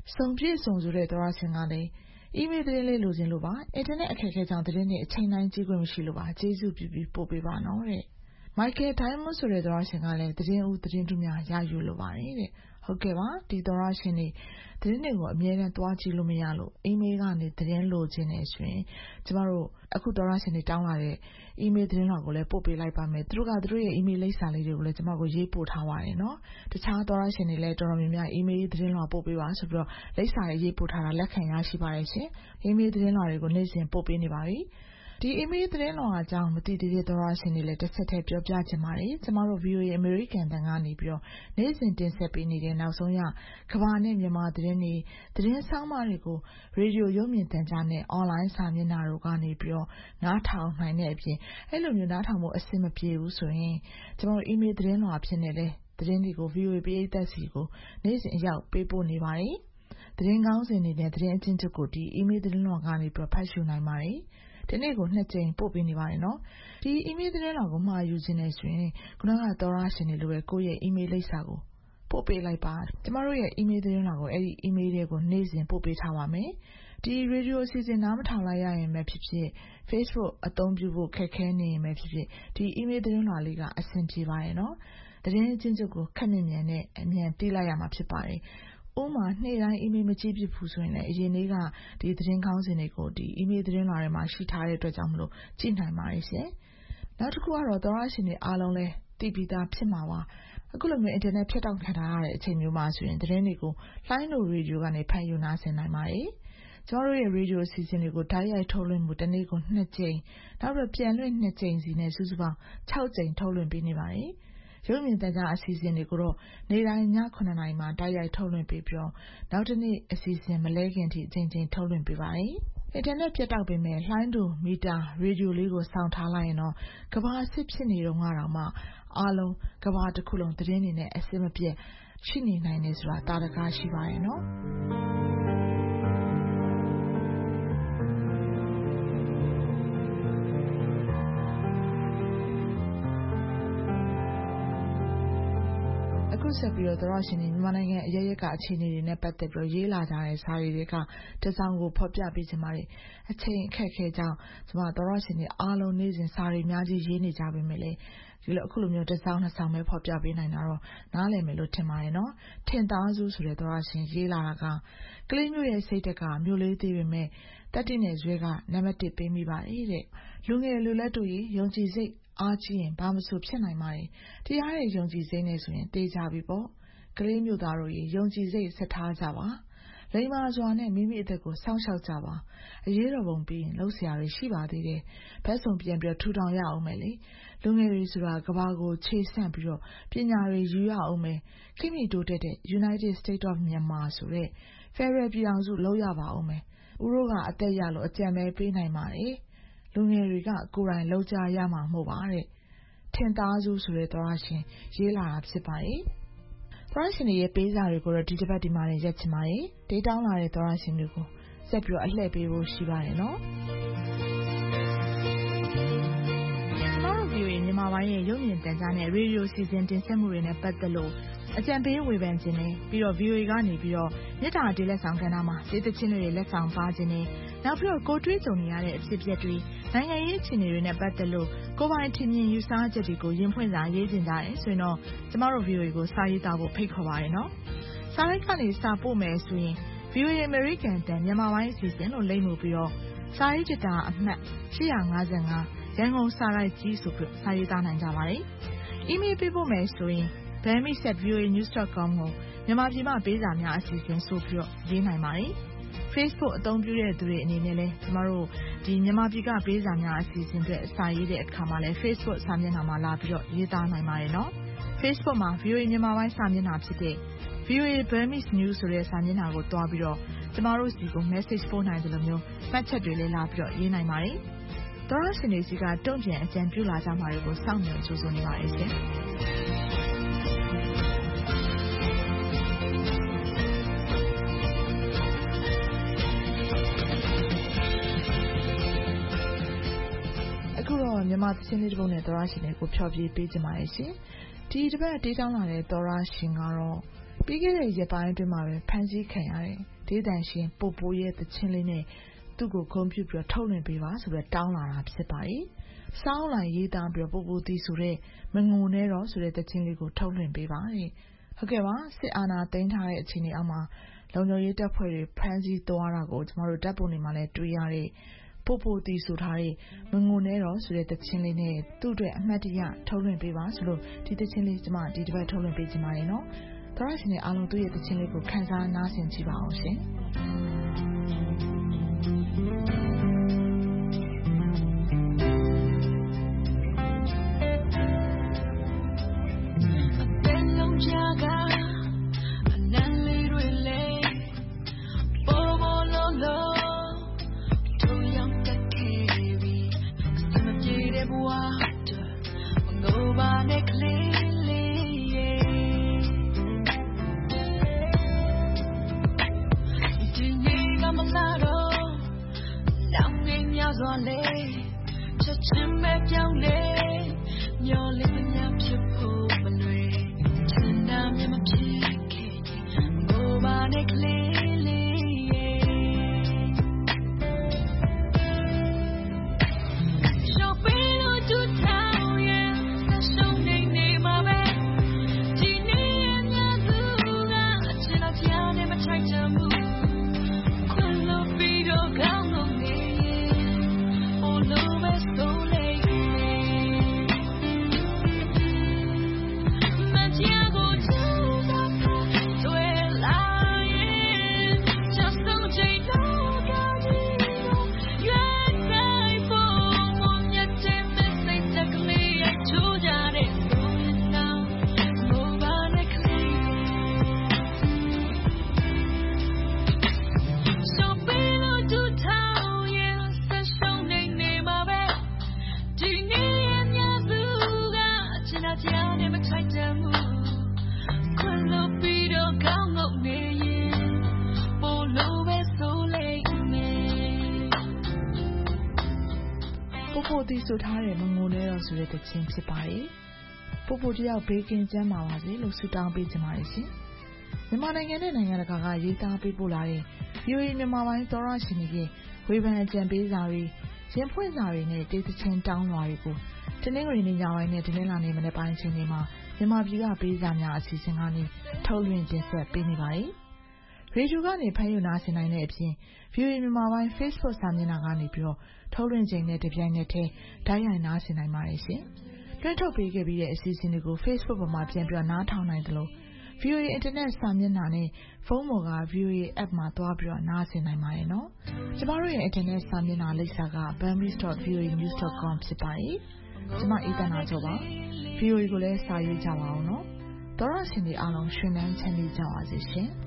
စုံပြည့်စုံဆိုတဲ့သောရရှင်ကလည်းအီးမေးလ်သတင်းလေးလိုချင်လို့ပါအင်တာနက်အခက်အခဲကြောင့်သတင်းတွေအချိန်တိုင်းကြည့်ခွင့်မရှိလို့ပါကျေးဇူးပြုပြီးပို့ပေးပါနော်တဲ့မိုက်ကယ်ဒိုင်းမွန်းဆိုတဲ့သောရရှင်ကလည်းသတင်းဦးသတင်းထုများရယူလိုပါတယ်တဲ့ဟုတ်ကဲ့ပါဒီသောရရှင်တွေသတင်းတွေကိုအမြဲတမ်းသွားကြည့်လို့မရလို့အီးမေးလ်ကနေသတင်းလိုချင်နေဆိုရင်ကျမတို့အခုသောရရှင်တွေတောင်းလာတဲ့အီးမေးလ်သတင်းလွှာကိုလည်းပို့ပေးလိုက်ပါမယ်သူတို့ရဲ့အီးမေးလ်လိပ်စာလေးတွေကိုလည်းကျမကိုရေးပို့ထားပါတယ်နော်တခြားသောရရှင်တွေလည်းတော်တော်များများအီးမေးလ်သတင်းလွှာပို့ပေးပါဆိုပြီးတော့လိပ်စာရေးပို့ထားတာလက်ခံရရှိပါတယ်ရှင်အီးမေးလ်သတင်းလွှာတွေကိုနေ့စဉ်ပို့ပေးနေပါပြီဒီအီးမေးလ်သတင်းလွှာအကြောင်းမသိသေးတဲ့သောရရှင်တွေလည်းတစ်ဆက်တည်းပြောပြချင်ပါတယ်ကျမတို့ VOA American တန်ကနေပြီးတော့နေ့စဉ်တင်ဆက်ပေးနေတဲ့နောက်ဆုံးရကမ္ဘာနဲ့မြန်မာသတင်းတွေသတင်းဆောင်မတွေကိုရေဒီယိုရုပ်မြင်သံကြားနဲ့ online စာမျက်နှာတို့ကနေပြီးတော့နားထောင်နိုင်တဲ့အပြင်အဲ့လိုမျိုးနားထောင်ဖို့အဆင်မပြေဘူးဆိုရင်ကျမတို့အီးမေးလ်သတင်းလွှာဖြစ်နေလေသတင်းတွေကို VOA ပရိသတ်စီကိုနေ့စဉ်အရောက်ပေးပို့နေပါတယ်သတင်းကောင်းစင်တွေနဲ့သတင်းအချင်းချုပ်ကိုဒီအီးမေးလ်သတင်းလွှာကနေပြီးဖတ်ရှုနိုင်ပါတယ်ဒီနေ့ကို2ကြိမ်ပို့ပေးနေပါတယ်နော်ဒီအီးမေးလ်သတင်းလွှာကိုမှာယူခြင်းနဲ့ဆိုရင်ခုနကသောရရှင်တွေလိုပဲကိုယ့်ရဲ့အီးမေးလ်လိပ်စာကိုပို့ပေးလိုက်ပါကျမတို့ရဲ့အီးမေးလ်သတင်းလွှာကိုအဲ့ဒီအီးမေးလ်တွေကိုနေ့စဉ်ပို့ပေးထားပါမယ်ဒီရေဒီယိုအစီအစဉ်နားမထောင်လိုက်ရရင်ပဲဖြစ်ဖြစ် Facebook အသုံးပြုဖို့ခက်ခဲနေရင်ပဲဖြစ်ဖြစ်ဒီအီးမေးလ်သတင်းလွှာလေးကအဆင်ပြေပါတယ်နော်သတင်းအချင်းချုပ်ကိုခက်မြန်နဲ့အမြန်သိလိုက်ရမှာဖြစ်ပါတယ်ဥမာနေ့တိုင်းအီးမေးလ်မကြည့်ဖြစ်ဘူးဆိုရင်လည်းအရင်နေ့ကဒီသတင်းကောင်းစင်တွေကိုဒီအီးမေးလ်သတင်းလွှာတွေမှာရှိထားတဲ့အတွက်ကြောင့်မလို့ကြည့်နိုင်ပါတယ်ရှင်နောက်တစ်ခုကတော့သောရရှင်တွေအားလုံးလည်းသိပြီးသားဖြစ်မှာပါအခုလိုမျိုးအင်တာနက်ဖြတ်တောက်ခံထားရတဲ့အချိန်မျိုးမှာဆိုရင်သတင်းတွေကိုလိုင်းလိုရေဒီယိုကနေဖတ်ယူနားဆင်နိုင်ပါတယ်ကျမတို့ရဲ့ရေဒီယိုအစီအစဉ်တွေကိုဓာတ်ရိုက်ထုတ်လွှင့်မှုတစ်နေ့ကို2ကြိမ်နောက်ပြီးပြန်လွှင့်2ကြိမ်စီနဲ့စုစုပေါင်း6ကြိမ်ထုတ်လွှင့်ပေးနေပါတယ်ရုပ်မြင်သံကြားအစီအစဉ်တွေကိုတော့နေ့တိုင်းည9:00 နာရီမှာတိုက်ရိုက်ထုတ်လွှင့်ပေးပြီးနောက်တစ်နေ့အစီအစဉ်မလဲခင်ထိအချိန်ချင်းထုတ်လွှင့်ပေးပါတယ်။အင်တာနက်ပြတ်တောက်ပေမဲ့လှိုင်းတူမီတာရေဒီယိုလေးကိုစောင့်ထားလိုက်ရင်တော့ကမ္ဘာစစ်ဖြစ်နေတော့မှအားလုံးကမ္ဘာတစ်ခုလုံးသတင်းတွေနဲ့အစစ်မပြတ်ရှိနေနိုင်တယ်ဆိုတာတာတကားရှိပါတယ်နော်။ဆက်ပြီးတော့သောရရှင်တွေမြန်မာနိုင်ငံအရေးကအခြေအနေတွေနဲ့ပတ်သက်ပြီးရေးလာကြတဲ့စာရီတွေကတစောင်းကိုဖော်ပြပေးချင်ပါတယ်အချိန်အခက်ခဲကြောင့်ကျွန်မသောရရှင်တွေအားလုံးနေ့စဉ်စာရီအများကြီးရေးနေကြပေမဲ့လေဒီလိုအခုလိုမျိုးတစောင်းနှစ်စောင်းပဲဖော်ပြပေးနိုင်တာတော့နားလည်မယ်လို့ထင်ပါတယ်နော်ထင်သားစုဆိုတဲ့သောရရှင်ရေးလာတာကကလေးမျိုးရဲ့စိတ်တက်ကမျိုးလေးသေးပေမဲ့တတိနဲ့ဇွဲကနံပါတ်1ပေးမိပါတယ်တဲ့လူငယ်လူလက်တို့ယုံကြည်စိတ်အားကြီးရင်ဘာမဆိုဖြစ်နိုင်ပါတယ်တရားရဲ့ယုံကြည်စိတ်နဲ့ဆိုရင်တေးကြပြီပေါ့ကလေးမျိုးသားတို့ယုံကြည်စိတ်ဆက်ထားကြပါလိမ္မာစွာနဲ့မိမိအသက်ကိုစောင့်ရှောက်ကြပါအရေးတော်ပုံပြီးရင်လှုပ်ရှားရရှိပါသေးတယ်ဘက်ဆုံးပြန်ပြီးထူထောင်ရအောင်မယ်လေလူငယ်တွေဆိုတာကဘာကိုခြေဆန့်ပြီးတော့ပညာတွေယူရအောင်မယ်ခိမိတိုးတက်တဲ့ United States of Myanmar ဆိုတဲ့ Federal ပြည်ထောင်စုလောက်ရပါအောင်မယ်ဦးတို့ကအသက်ရလို့အကြံပဲပေးနိုင်ပါတယ်လူငယ်တွေကကိုယ်တိုင်လောက်ကြရမှာမဟုတ်ပါတဲ့ထင်သားစုဆိုတဲ့သောရရှင်ရေးလာတာဖြစ်ပါတယ်သောရရှင်ရဲ့ပေးစာတွေကိုတော့ဒီတစ်ပတ်ဒီမှာနဲ့ရက်ချင်ပါတယ်ဒေးတောင်းလာတဲ့သောရရှင်တွေကိုဆက်ပြီးတော့အလှည့်ပေးဖို့ရှိပါတယ်နော်မြန်မာပိုင်းရဲ့ရုပ်မြင်သံကြားနဲ့ရေဒီယိုစီစဉ်တင်ဆက်မှုတွေနဲ့ပတ်သက်လို့အကြံပေးဝေဖန်ခြင်းနဲ့ပြီးတော့ VOA ကနေပြီးတော့မြစ်တာအတေးလက်ဆောင်ကဏ္ဍမှာစေတချင်းတွေလက်ဆောင်ပါခြင်းနဲ့နောက်ပြီးတော့ကိုတွေးကြုံနေရတဲ့အဖြစ်အပျက်တွေနိုင်ငံရေးအခြေအနေတွေနဲ့ပတ်သက်လို့ကိုပိုင်ထင်မြင်ယူဆချက်တွေကိုရင်ဖွင့်စာရေးတင်ကြတယ်ဆိုရင်တော့ကျမတို့ VOA ကိုစာရေးသားဖို့ဖိတ်ခေါ်ပါရနော်စာရိုက်ကနေစာပို့မယ်ဆိုရင် VOA American တန်မြန်မာပိုင်းအစီအစဉ်လို့လိမ့်မှုပြီးတော့စာရေးကြတာအမှတ်855ရန်ကုန်စာရိုက်ကြီးဆိုပြီးစာရေးသားနိုင်ကြပါတယ်။အီးမေးလ်ပေးဖို့မယ်ဆိုရင် bami@voanews.com ကိုမြန်မာပြည်မှာပေးစာများအစီအစဉ်ဆိုပြီးတော့ရေးနိုင်ပါတယ်။ Facebook အသုံးပြုတဲ့သူတွေအနေနဲ့လည်းကျမတို့ဒီမြန်မာပြည်ကပေးစာများအစီအစဉ်တွေအစာရေးတဲ့အခါမှာလည်း Facebook စာမျက်နှာမှာလာပြီးတော့ရေးသားနိုင်ပါတယ်နော်။ Facebook မှာ VOA မြန်မာပိုင်းစာမျက်နှာဖြစ်တဲ့ VOA Burmese News ဆိုတဲ့စာမျက်နှာကိုတွားပြီးတော့ကျမတို့စီကို message ပို့နိုင်တယ်လို့မျိုးမှတ်ချက်တွေလည်းလာပြီးတော့ရေးနိုင်ပါတယ်။သောရရှင်တွေစီကတုံ့ပြန်အကြံပြုလာကြမှာတွေကိုစောင့်မျှော်ကြိုဆိုနေပါတယ်ရှင်။အခုတော့မြန်မာသချင်းလေးတစ်ပုဒ်နဲ့သောရရှင်တွေကိုဖျော်ဖြေပေးကြပါရစေ။ဒီတစ်ပတ်တေးတောင်းလာတဲ့သောရရှင်ကတော့ပြီးခဲ့တဲ့ရက်ပိုင်းအတွင်းမှာပဲဖမ်းဆီးခံရတဲ့ဒေသရှင်ပိုပိုရဲ့သချင်းလေးနဲ့သူ့ကိုဂုဏ်ပြုပြီးထုတ်လွှင့်ပေးပါဆိုပြီးတောင်းလာတာဖြစ်ပါတယ်။စောင်းလိုက်ရေးသားပြီးပိုပိုတီဆိုတဲ့မငိုနဲ့တော့ဆိုတဲ့သချင်းလေးကိုထုတ်လွှင့်ပေးပါတယ်။ဟုတ်ကဲ့ပါစစ်အာဏာသိမ်းထားတဲ့အခြေအနေအောက်မှာလုံခြုံရေးတပ်ဖွဲ့တွေဖမ်းဆီးသွားတာကိုကျမတို့တပ်ပုံတွေမှာလည်းတွေ့ရတဲ့ပိုပိုတီဆိုထားတဲ့မငိုနဲ့တော့ဆိုတဲ့သချင်းလေးနဲ့သူ့အတွက်အမှတ်တရထုတ်လွှင့်ပေးပါဆိုလို့ဒီသချင်းလေးကျမဒီတစ်ပတ်ထုတ်လွှင့်ပေးချင်ပါတယ်နော်။သောရရှင်တွေအားလုံးသူ့ရဲ့သချင်းလေးကိုခန်းစားနားဆင်ကြည့်ပါအောင်ရှင်။တီဆိုထားတဲ့မငိုနဲ့တော့ဆိုတဲ့သချင်းဖြစ်ပါတယ်။ပိုပိုတယောက်ဘေးကင်းကျန်းမာပါစေလို့ဆုတောင်းပေးချင်ပါတယ်ရှင်။မြန်မာနိုင်ငံနဲ့နိုင်ငံတကာကရေးသားပေးပို့လာတဲ့ VOA မြန်မာပိုင်းသောရရှင်တွေရဲ့ဝေဖန်အကြံပေးစာတွေရင်ဖွင့်စာတွေနဲ့တေးသချင်းတောင်းလွှာတွေကိုတနင်္ဂနွေနေ့ညပိုင်းနဲ့တနင်္လာနေ့မနက်ပိုင်းချိန်တွေမှာမြန်မာပြည်ကပေးစာများအစီအစဉ်ကနေထုတ်လွှင့်တင်ဆက်ပေးနေပါတယ်။ရေဒီယိုကနေဖမ်းယူနားဆင်နိုင်တဲ့အပြင် VOA မြန်မာပိုင်း Facebook စာမျက်နှာကနေပြီးတော့ထုတ်လွှင့်ချိန်နဲ့တပြိုင်နက်တည်းဓာတ်ရိုက်နားဆင်နိုင်ပါတယ်ရှင်။တွဲထုတ်ပေးခဲ့ပြီးတဲ့အစီအစဉ်တွေကို Facebook ပေါ်မှာပြန်ပြီးနားထောင်နိုင်သလို VOA Internet စာမျက်နှာနဲ့ဖုန်းပေါ်က VOA App မှာသွားပြီးနားဆင်နိုင်ပါတယ်နော်။ကျမတို့ရဲ့ Internet စာမျက်နှာလိပ်စာက burmese.voanews.com ဖြစ်ပါတယ်။ကျမအေးသနာကျော်ပါ။ VOA ကိုလည်းစာရေးကြပါအောင်နော်။သောရရှင်တွေအားလုံးရွှင်လန်းချမ်းမြေ့ကြပါစေရှင်။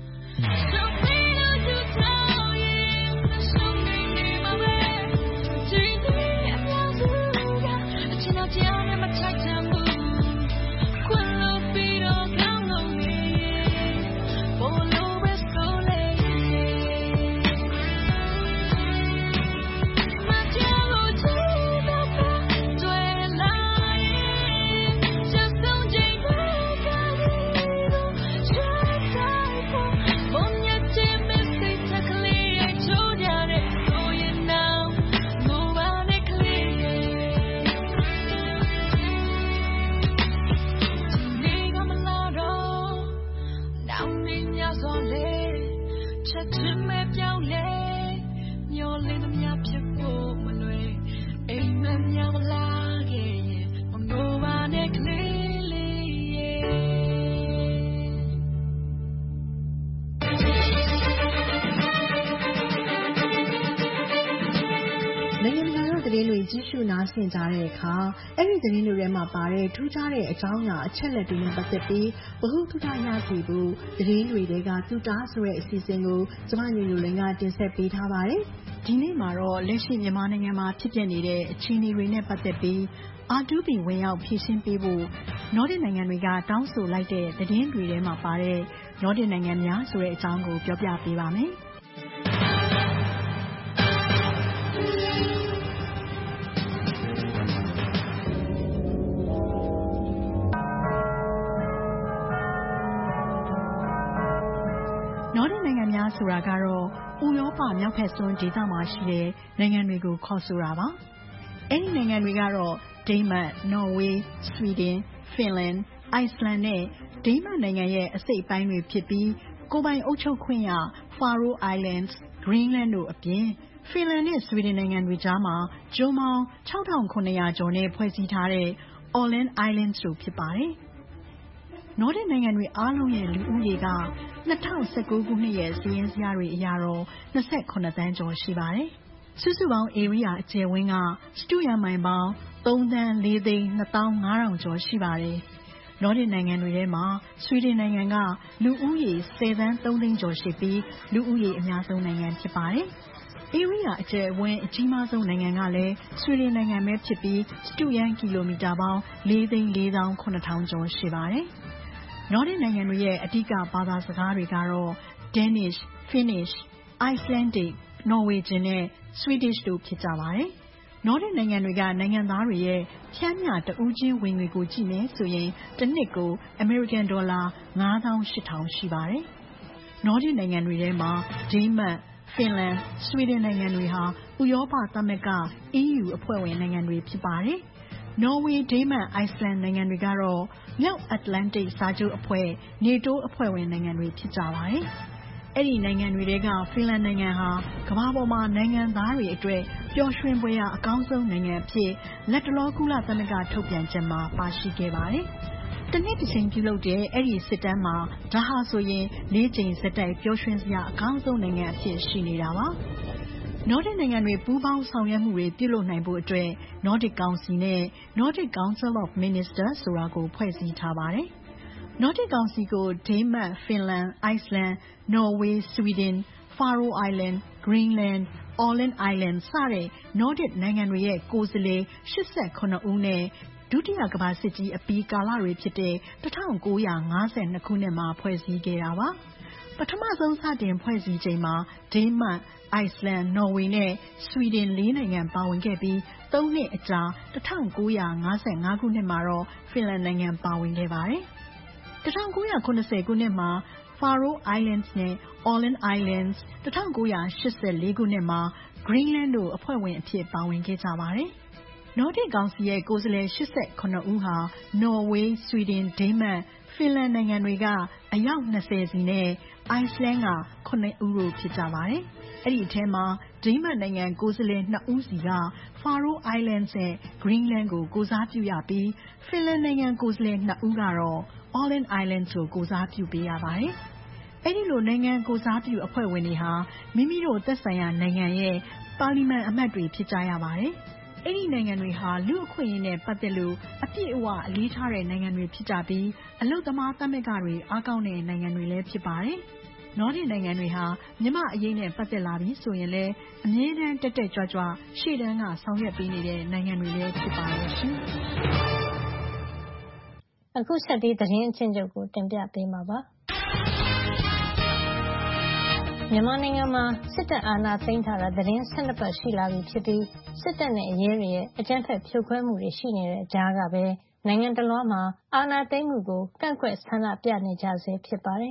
သတင်းတွေကြီးစုနားဆင်ကြတဲ့အခါအဲ့ဒီသတင်းတွေထဲမှာပါတဲ့ထူးခြားတဲ့အကြောင်းအရာအချက်လက်တွေနဲ့ပတ်သက်ပြီးဗဟုသုတရရှိဖို့သတင်းတွေကတူတာဆိုတဲ့အစီအစဉ်ကိုကျမညိုညိုလင်းကတင်ဆက်ပေးထားပါတယ်။ဒီနေ့မှာတော့လက်ရှိမြန်မာနိုင်ငံမှာဖြစ်ပျက်နေတဲ့အခြေအနေတွေနဲ့ပတ်သက်ပြီး R2P ဝင်ရောက်ဖြည့်ရှင်းပေးဖို့နော်ဒစ်နိုင်ငံတွေကတောင်းဆိုလိုက်တဲ့သတင်းတွေထဲမှာပါတဲ့နော်ဒစ်နိုင်ငံများဆိုတဲ့အကြောင်းကိုပြောပြပေးပါမယ်။များဆိုတာကတော့ဥရောပမြောက်ဘက်စွန်းဒေသမှာရှိတဲ့နိုင်ငံတွေကိုခေါ်ဆိုတာပါ။အဲဒီနိုင်ငံတွေကတော့ဒိန်းမတ်၊နော်ဝေး၊ဆွီဒင်၊ဖင်လန်၊အိုက်စလန်နဲ့ဒိန်းမတ်နိုင်ငံရဲ့အစိတ်အပိုင်းတွေဖြစ်ပြီးကိုယ်ပိုင်အုပ်ချုပ်ခွင့်ရ Faroe Islands, Greenland တို့အပြင်ဖင်လန်နဲ့ဆွီဒင်နိုင်ငံတွေကြားမှာကျွန်းပေါင်း 6,700 ကျော်နဲ့ဖွဲ့စည်းထားတဲ့ Åland Islands တို့ဖြစ်ပါတယ်။နော်ဒစ်နိုင်ငံတွေအားလုံးရဲ့လူဦးရေက2019 ခုနှစ်ရဲ့စာရင်းဇယားတွေအရတော့28 သန်းကျော်ရှိပါတယ်။စုစုပေါင်းဧရိယာအကျယ်ဝန်းကစတုရန်းမိုင်ပေါင်း3,425,000 ကျော်ရှိပါတယ်။နော်ဒစ်နိုင်ငံတွေထဲမှာဆွီဒင်နိုင်ငံကလူဦးရေ10,300,000 ကျော်ရှိပြီးလူဦးရေအများဆုံးနိုင်ငံဖြစ်ပါတယ်။ဧရိယာအကျယ်အဝန်းအကြီးမားဆုံးနိုင်ငံကလည်းဆွီဒင်နိုင်ငံပဲဖြစ်ပြီးစတုရန်းကီလိုမီတာပေါင်း4,407,000 ကျော်ရှိပါတယ်။နော်ဒစ်နိုင်ငံတွေရဲ့အဓိကဘာသာစကားတွေကတော့ Danish, Finnish, Icelandic, Norwegian နဲ့ Swedish တို့ဖြစ်ကြပါတယ်။နော်ဒစ်နိုင်ငံတွေကနိုင်ငံသားတွေရဲ့ဖြန်းမျှတဦးချင်းဝင်ငွေကိုကြည့်မယ်ဆိုရင်တစ်နှစ်ကိုအမေရိကန်ဒေါ်လာ 58,000 ရှိပါတယ်။နော်ဒစ်နိုင်ငံတွေထဲမှာဒိန်းမတ်၊ဖင်လန်၊ဆွီဒင်နိုင်ငံတွေဟာဥရောပသမဂ္ဂ EU အဖွဲ့ဝင်နိုင်ငံတွေဖြစ်ပါတယ်။နော်ဝေး၊ဒိန်းမတ်၊အိုက်စလန်နိုင်ငံတွေကတော့မြောက်အတ္တလန္တိတ်စာချုပ်အဖွဲ့ NATO အဖွဲ့ဝင်နိုင်ငံတွေဖြစ်ကြပါတယ်။အဲဒီနိုင်ငံတွေထဲကဖင်လန်နိုင်ငံဟာကမ္ဘာပေါ်မှာနိုင်ငံသားတွေအတွက်ပျော်ရွှင်ဖွယ်ရာအကောင်းဆုံးနိုင်ငံအဖြစ်လက်တလောကုလသမဂ္ဂထုတ်ပြန်ချက်မှာပါရှိခဲ့ပါတယ်။တစ်နှစ်တစ်ချိန်ပြုလုပ်တဲ့အဲဒီစစ်တမ်းမှာဒါဟာဆိုရင်၄ ကြိမ်ဆက်တိုက်ပျော်ရွှင်စရာအကောင်းဆုံးနိုင်ငံအဖြစ်ရှိနေတာပါ။နော်ဒစ်နိုင်ငံတွေပူးပေါင်းဆောင်ရွက်မှုတွေပြုလုပ်နိုင်ဖို့အတွက်နော်ဒစ်ကောင်စီနဲ့ Nordic Council of Ministers ဆိုတာကိုဖွဲ့စည်းထားပါတယ်။ Nordic ကောင်စီကိုဒိန်းမတ်၊ဖင်လန်၊အိုက်စလန်၊နော်ဝေး၊ဆွီဒင်၊ Faroe Islands, Greenland, Åland Islands စတဲ့ Nordic နိုင်ငံတွေရဲ့ကိုယ်စားလှယ်88 ဦးနဲ့ဒုတိယကမ္ဘာစစ်ကြီးအပြီးကာလတွေဖြစ်တဲ့1952 ခုနှစ်မှာဖွဲ့စည်းခဲ့တာပါ။ပထမဆုံးစတင်ဖွဲ့စည်းချိန်မှာဒိန်းမတ်၊အိုက်စလန်၊နော်ဝေးနဲ့ဆွီဒင်4 နိုင်ငံပါဝင်ခဲ့ပြီး3 နှစ်အကြာ1955 ခုနှစ်မှာတော့ဖင်လန်နိုင်ငံပါဝင်ခဲ့ပါတယ်။1970 ခုနှစ်မှာ Faroe Islands နဲ့ Åland Islands 1984 ခုနှစ်မှာ Greenland တို့အဖွဲ့ဝင်အဖြစ်ပါဝင်ခဲ့ကြပါတယ်။နော်ဒစ်ကောင်စီရဲ့ကိုယ်စားလှယ်88 ဦးဟာနော်ဝေး၊ဆွီဒင်၊ဒိန်းမတ်၊ဖင်လန်နိုင်ငံတွေကအယောက်20စီနဲ့အိုက်စလန်က9 ဦးတို့ဖြစ်ကြပါတယ်။အဲဒီအထဲမှာဒိန်းမတ်နိုင်ငံကိုယ်စားလှယ်2 ဦးစီက Faroe Islands နဲ့ Greenland ကိုကိုယ်စားပြုရပြီးဖင်လန်နိုင်ငံကိုယ်စားလှယ်2 ဦးကတော့ Åland Islands ကိုကိုယ်စားပြုပေးရပါတယ်။အဲဒီလိုနိုင်ငံကိုယ်စားပြုအဖွဲ့ဝင်တွေဟာမိမိတို့သက်ဆိုင်ရာနိုင်ငံရဲ့ပါလီမန်အမတ်တွေဖြစ်ကြရပါတယ်။အဲဒီနိုင်ငံတွေဟာလူ့အခွင့်အရေးနဲ့ပတ်သက်လို့အပြည့်အဝအလေးထားတဲ့နိုင်ငံတွေဖြစ်ကြပြီးအလုပ်သမားသမဂ္ဂတွေအားကောင်းတဲ့နိုင်ငံတွေလည်းဖြစ်ပါတယ်။နော်ဒစ်နိုင်ငံတွေဟာမြန်မာ့အရေးနဲ့ပတ်သက်လာပြီဆိုရင်လည်းအမြဲတမ်းတက်တက်ကြွကြွရှေ့တန်းကဆောင်ရွက်ပေးနေတဲ့နိုင်ငံတွေလည်းဖြစ်ပါတယ်ရှင်။အခုဆက်ပြီးသတင်းအကျဉ်းချုပ်ကိုတင်ပြပေးမှာပါ။မြန်မာနိုင်ငံမှာစစ်တပ်အာဏာသိမ်းထားတာသတင်း12 ပတ်ရှိလာပြီဖြစ်ပြီးစစ်တပ်နဲ့ရဲတွေရဲ့အကြမ်းဖက်ဖြိုခွဲမှုတွေရှိနေတဲ့ကြားကပဲနိုင်ငံတလွှားမှာအာဏာသိမ်းမှုကိုကန့်ကွက်ဆန္ဒပြနေကြဆဲဖြစ်ပါတယ်။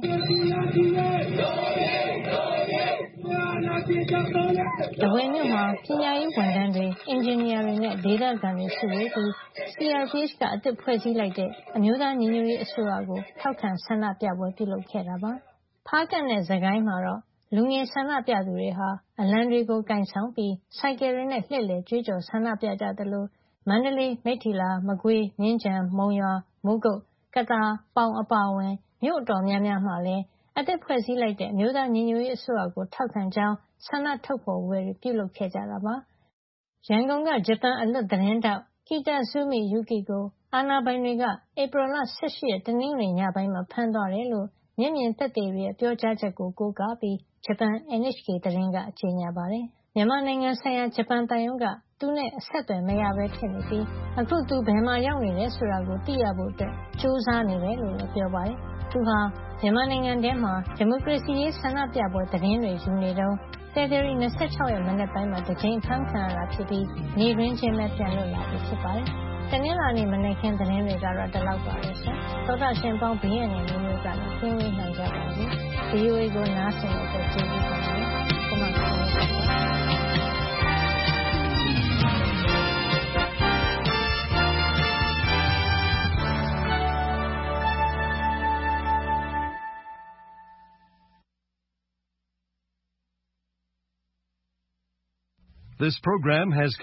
တဝယ်မြို့မှာပညာရေးဝန်ထမ်းတွေအင်ဂျင်နီယာတွေနဲ့ဒေသခံတွေစုဝေးပြီး CRPH ကအသစ်ဖွဲ့စည်းလိုက်တဲ့အမျိုးသားညီညွတ်ရေးအစိုးရကိုထောက်ခံဆန္ဒပြပွဲပြုလုပ်ခဲ့တာပါ။ဖားကန့်နဲ့စစ်ကိုင်းမှာတော့လူငယ်ဆန္ဒပြသူတွေဟာအလံတွေကိုကိုင်ဆောင်ပြီးဆိုင်ကယ်တွေနဲ့လှည့်လည်ကြွေးကြော်ဆန္ဒပြကြသလိုမန္တလေး၊မိတ္ထီလာ၊မကွေး၊မြင်းခြံ၊မုံရွာ၊မိုးကုတ်၊ကသာ၊ပေါင်အပါအဝင်မြို့အတော်များများမှာလည်းအသစ်ဖွဲ့စည်းလိုက်တဲ့အမျိုးသားညီညွတ်ရေးအစိုးရကိုထောက်ခံကြောင်းဆန္ဒထုတ်ဖော်ပွဲတွေပြုလုပ်ခဲ့ကြတာပါ။ရန်ကုန်ကဂျပန်အလွတ်သတင်းထောက် Kitazumi Yuki ကိုအာဏာပိုင်တွေကဧပြီလ18 ရက်တနင်္ဂနွေညပိုင်းမှာဖမ်းသွားတယ်လို့မျက်မြင်သက်သေတွေရဲ့ပြောကြားချက်ကိုကိုးကားပြီးဂျပန် NHK သတင်းကကြေညာပါတယ်။မြန်မာနိုင်ငံဆိုင်ရာဂျပန်သံရုံးကသူနဲ့အဆက်အသွယ်မရဘဲဖြစ်နေပြီးအခုသူဘယ်မှာရောက်နေလဲဆိုတာကိုသိရဖို့ကြိုးစားနေတယ်လို့လည်းပြောပါတယ်။သူဟာမြန်မာနိုင်ငံထဲမှာဒီမိုကရေစီရေးဆန္ဒပြပွဲသတင်းတွေယူနေတုန်းဖေဖေါ်ဝါရီ26 ရက်မနက်ပိုင်းမှာတစ်ကြိမ်ဖမ်းခံရတာဖြစ်ပြီးနေရင်းချင်းပဲပြန်လွတ်လာပြီဖြစ်ပါတယ်။တနင်္လာနေ့မနေ့ကသတင်းတွေကတော့ဒီလောက်ပါပဲ။သောတာရှင်ပေါင်းဘေးရန်တွေမျိုးကနေပြင်းပြနိုင်ကြပါဘူး။ VOA ကိုနားဆင်တဲ့အတွက်ကျေးဇူးတင်ပါတယ်။ကျွန်မကောင်းပါပါ This program has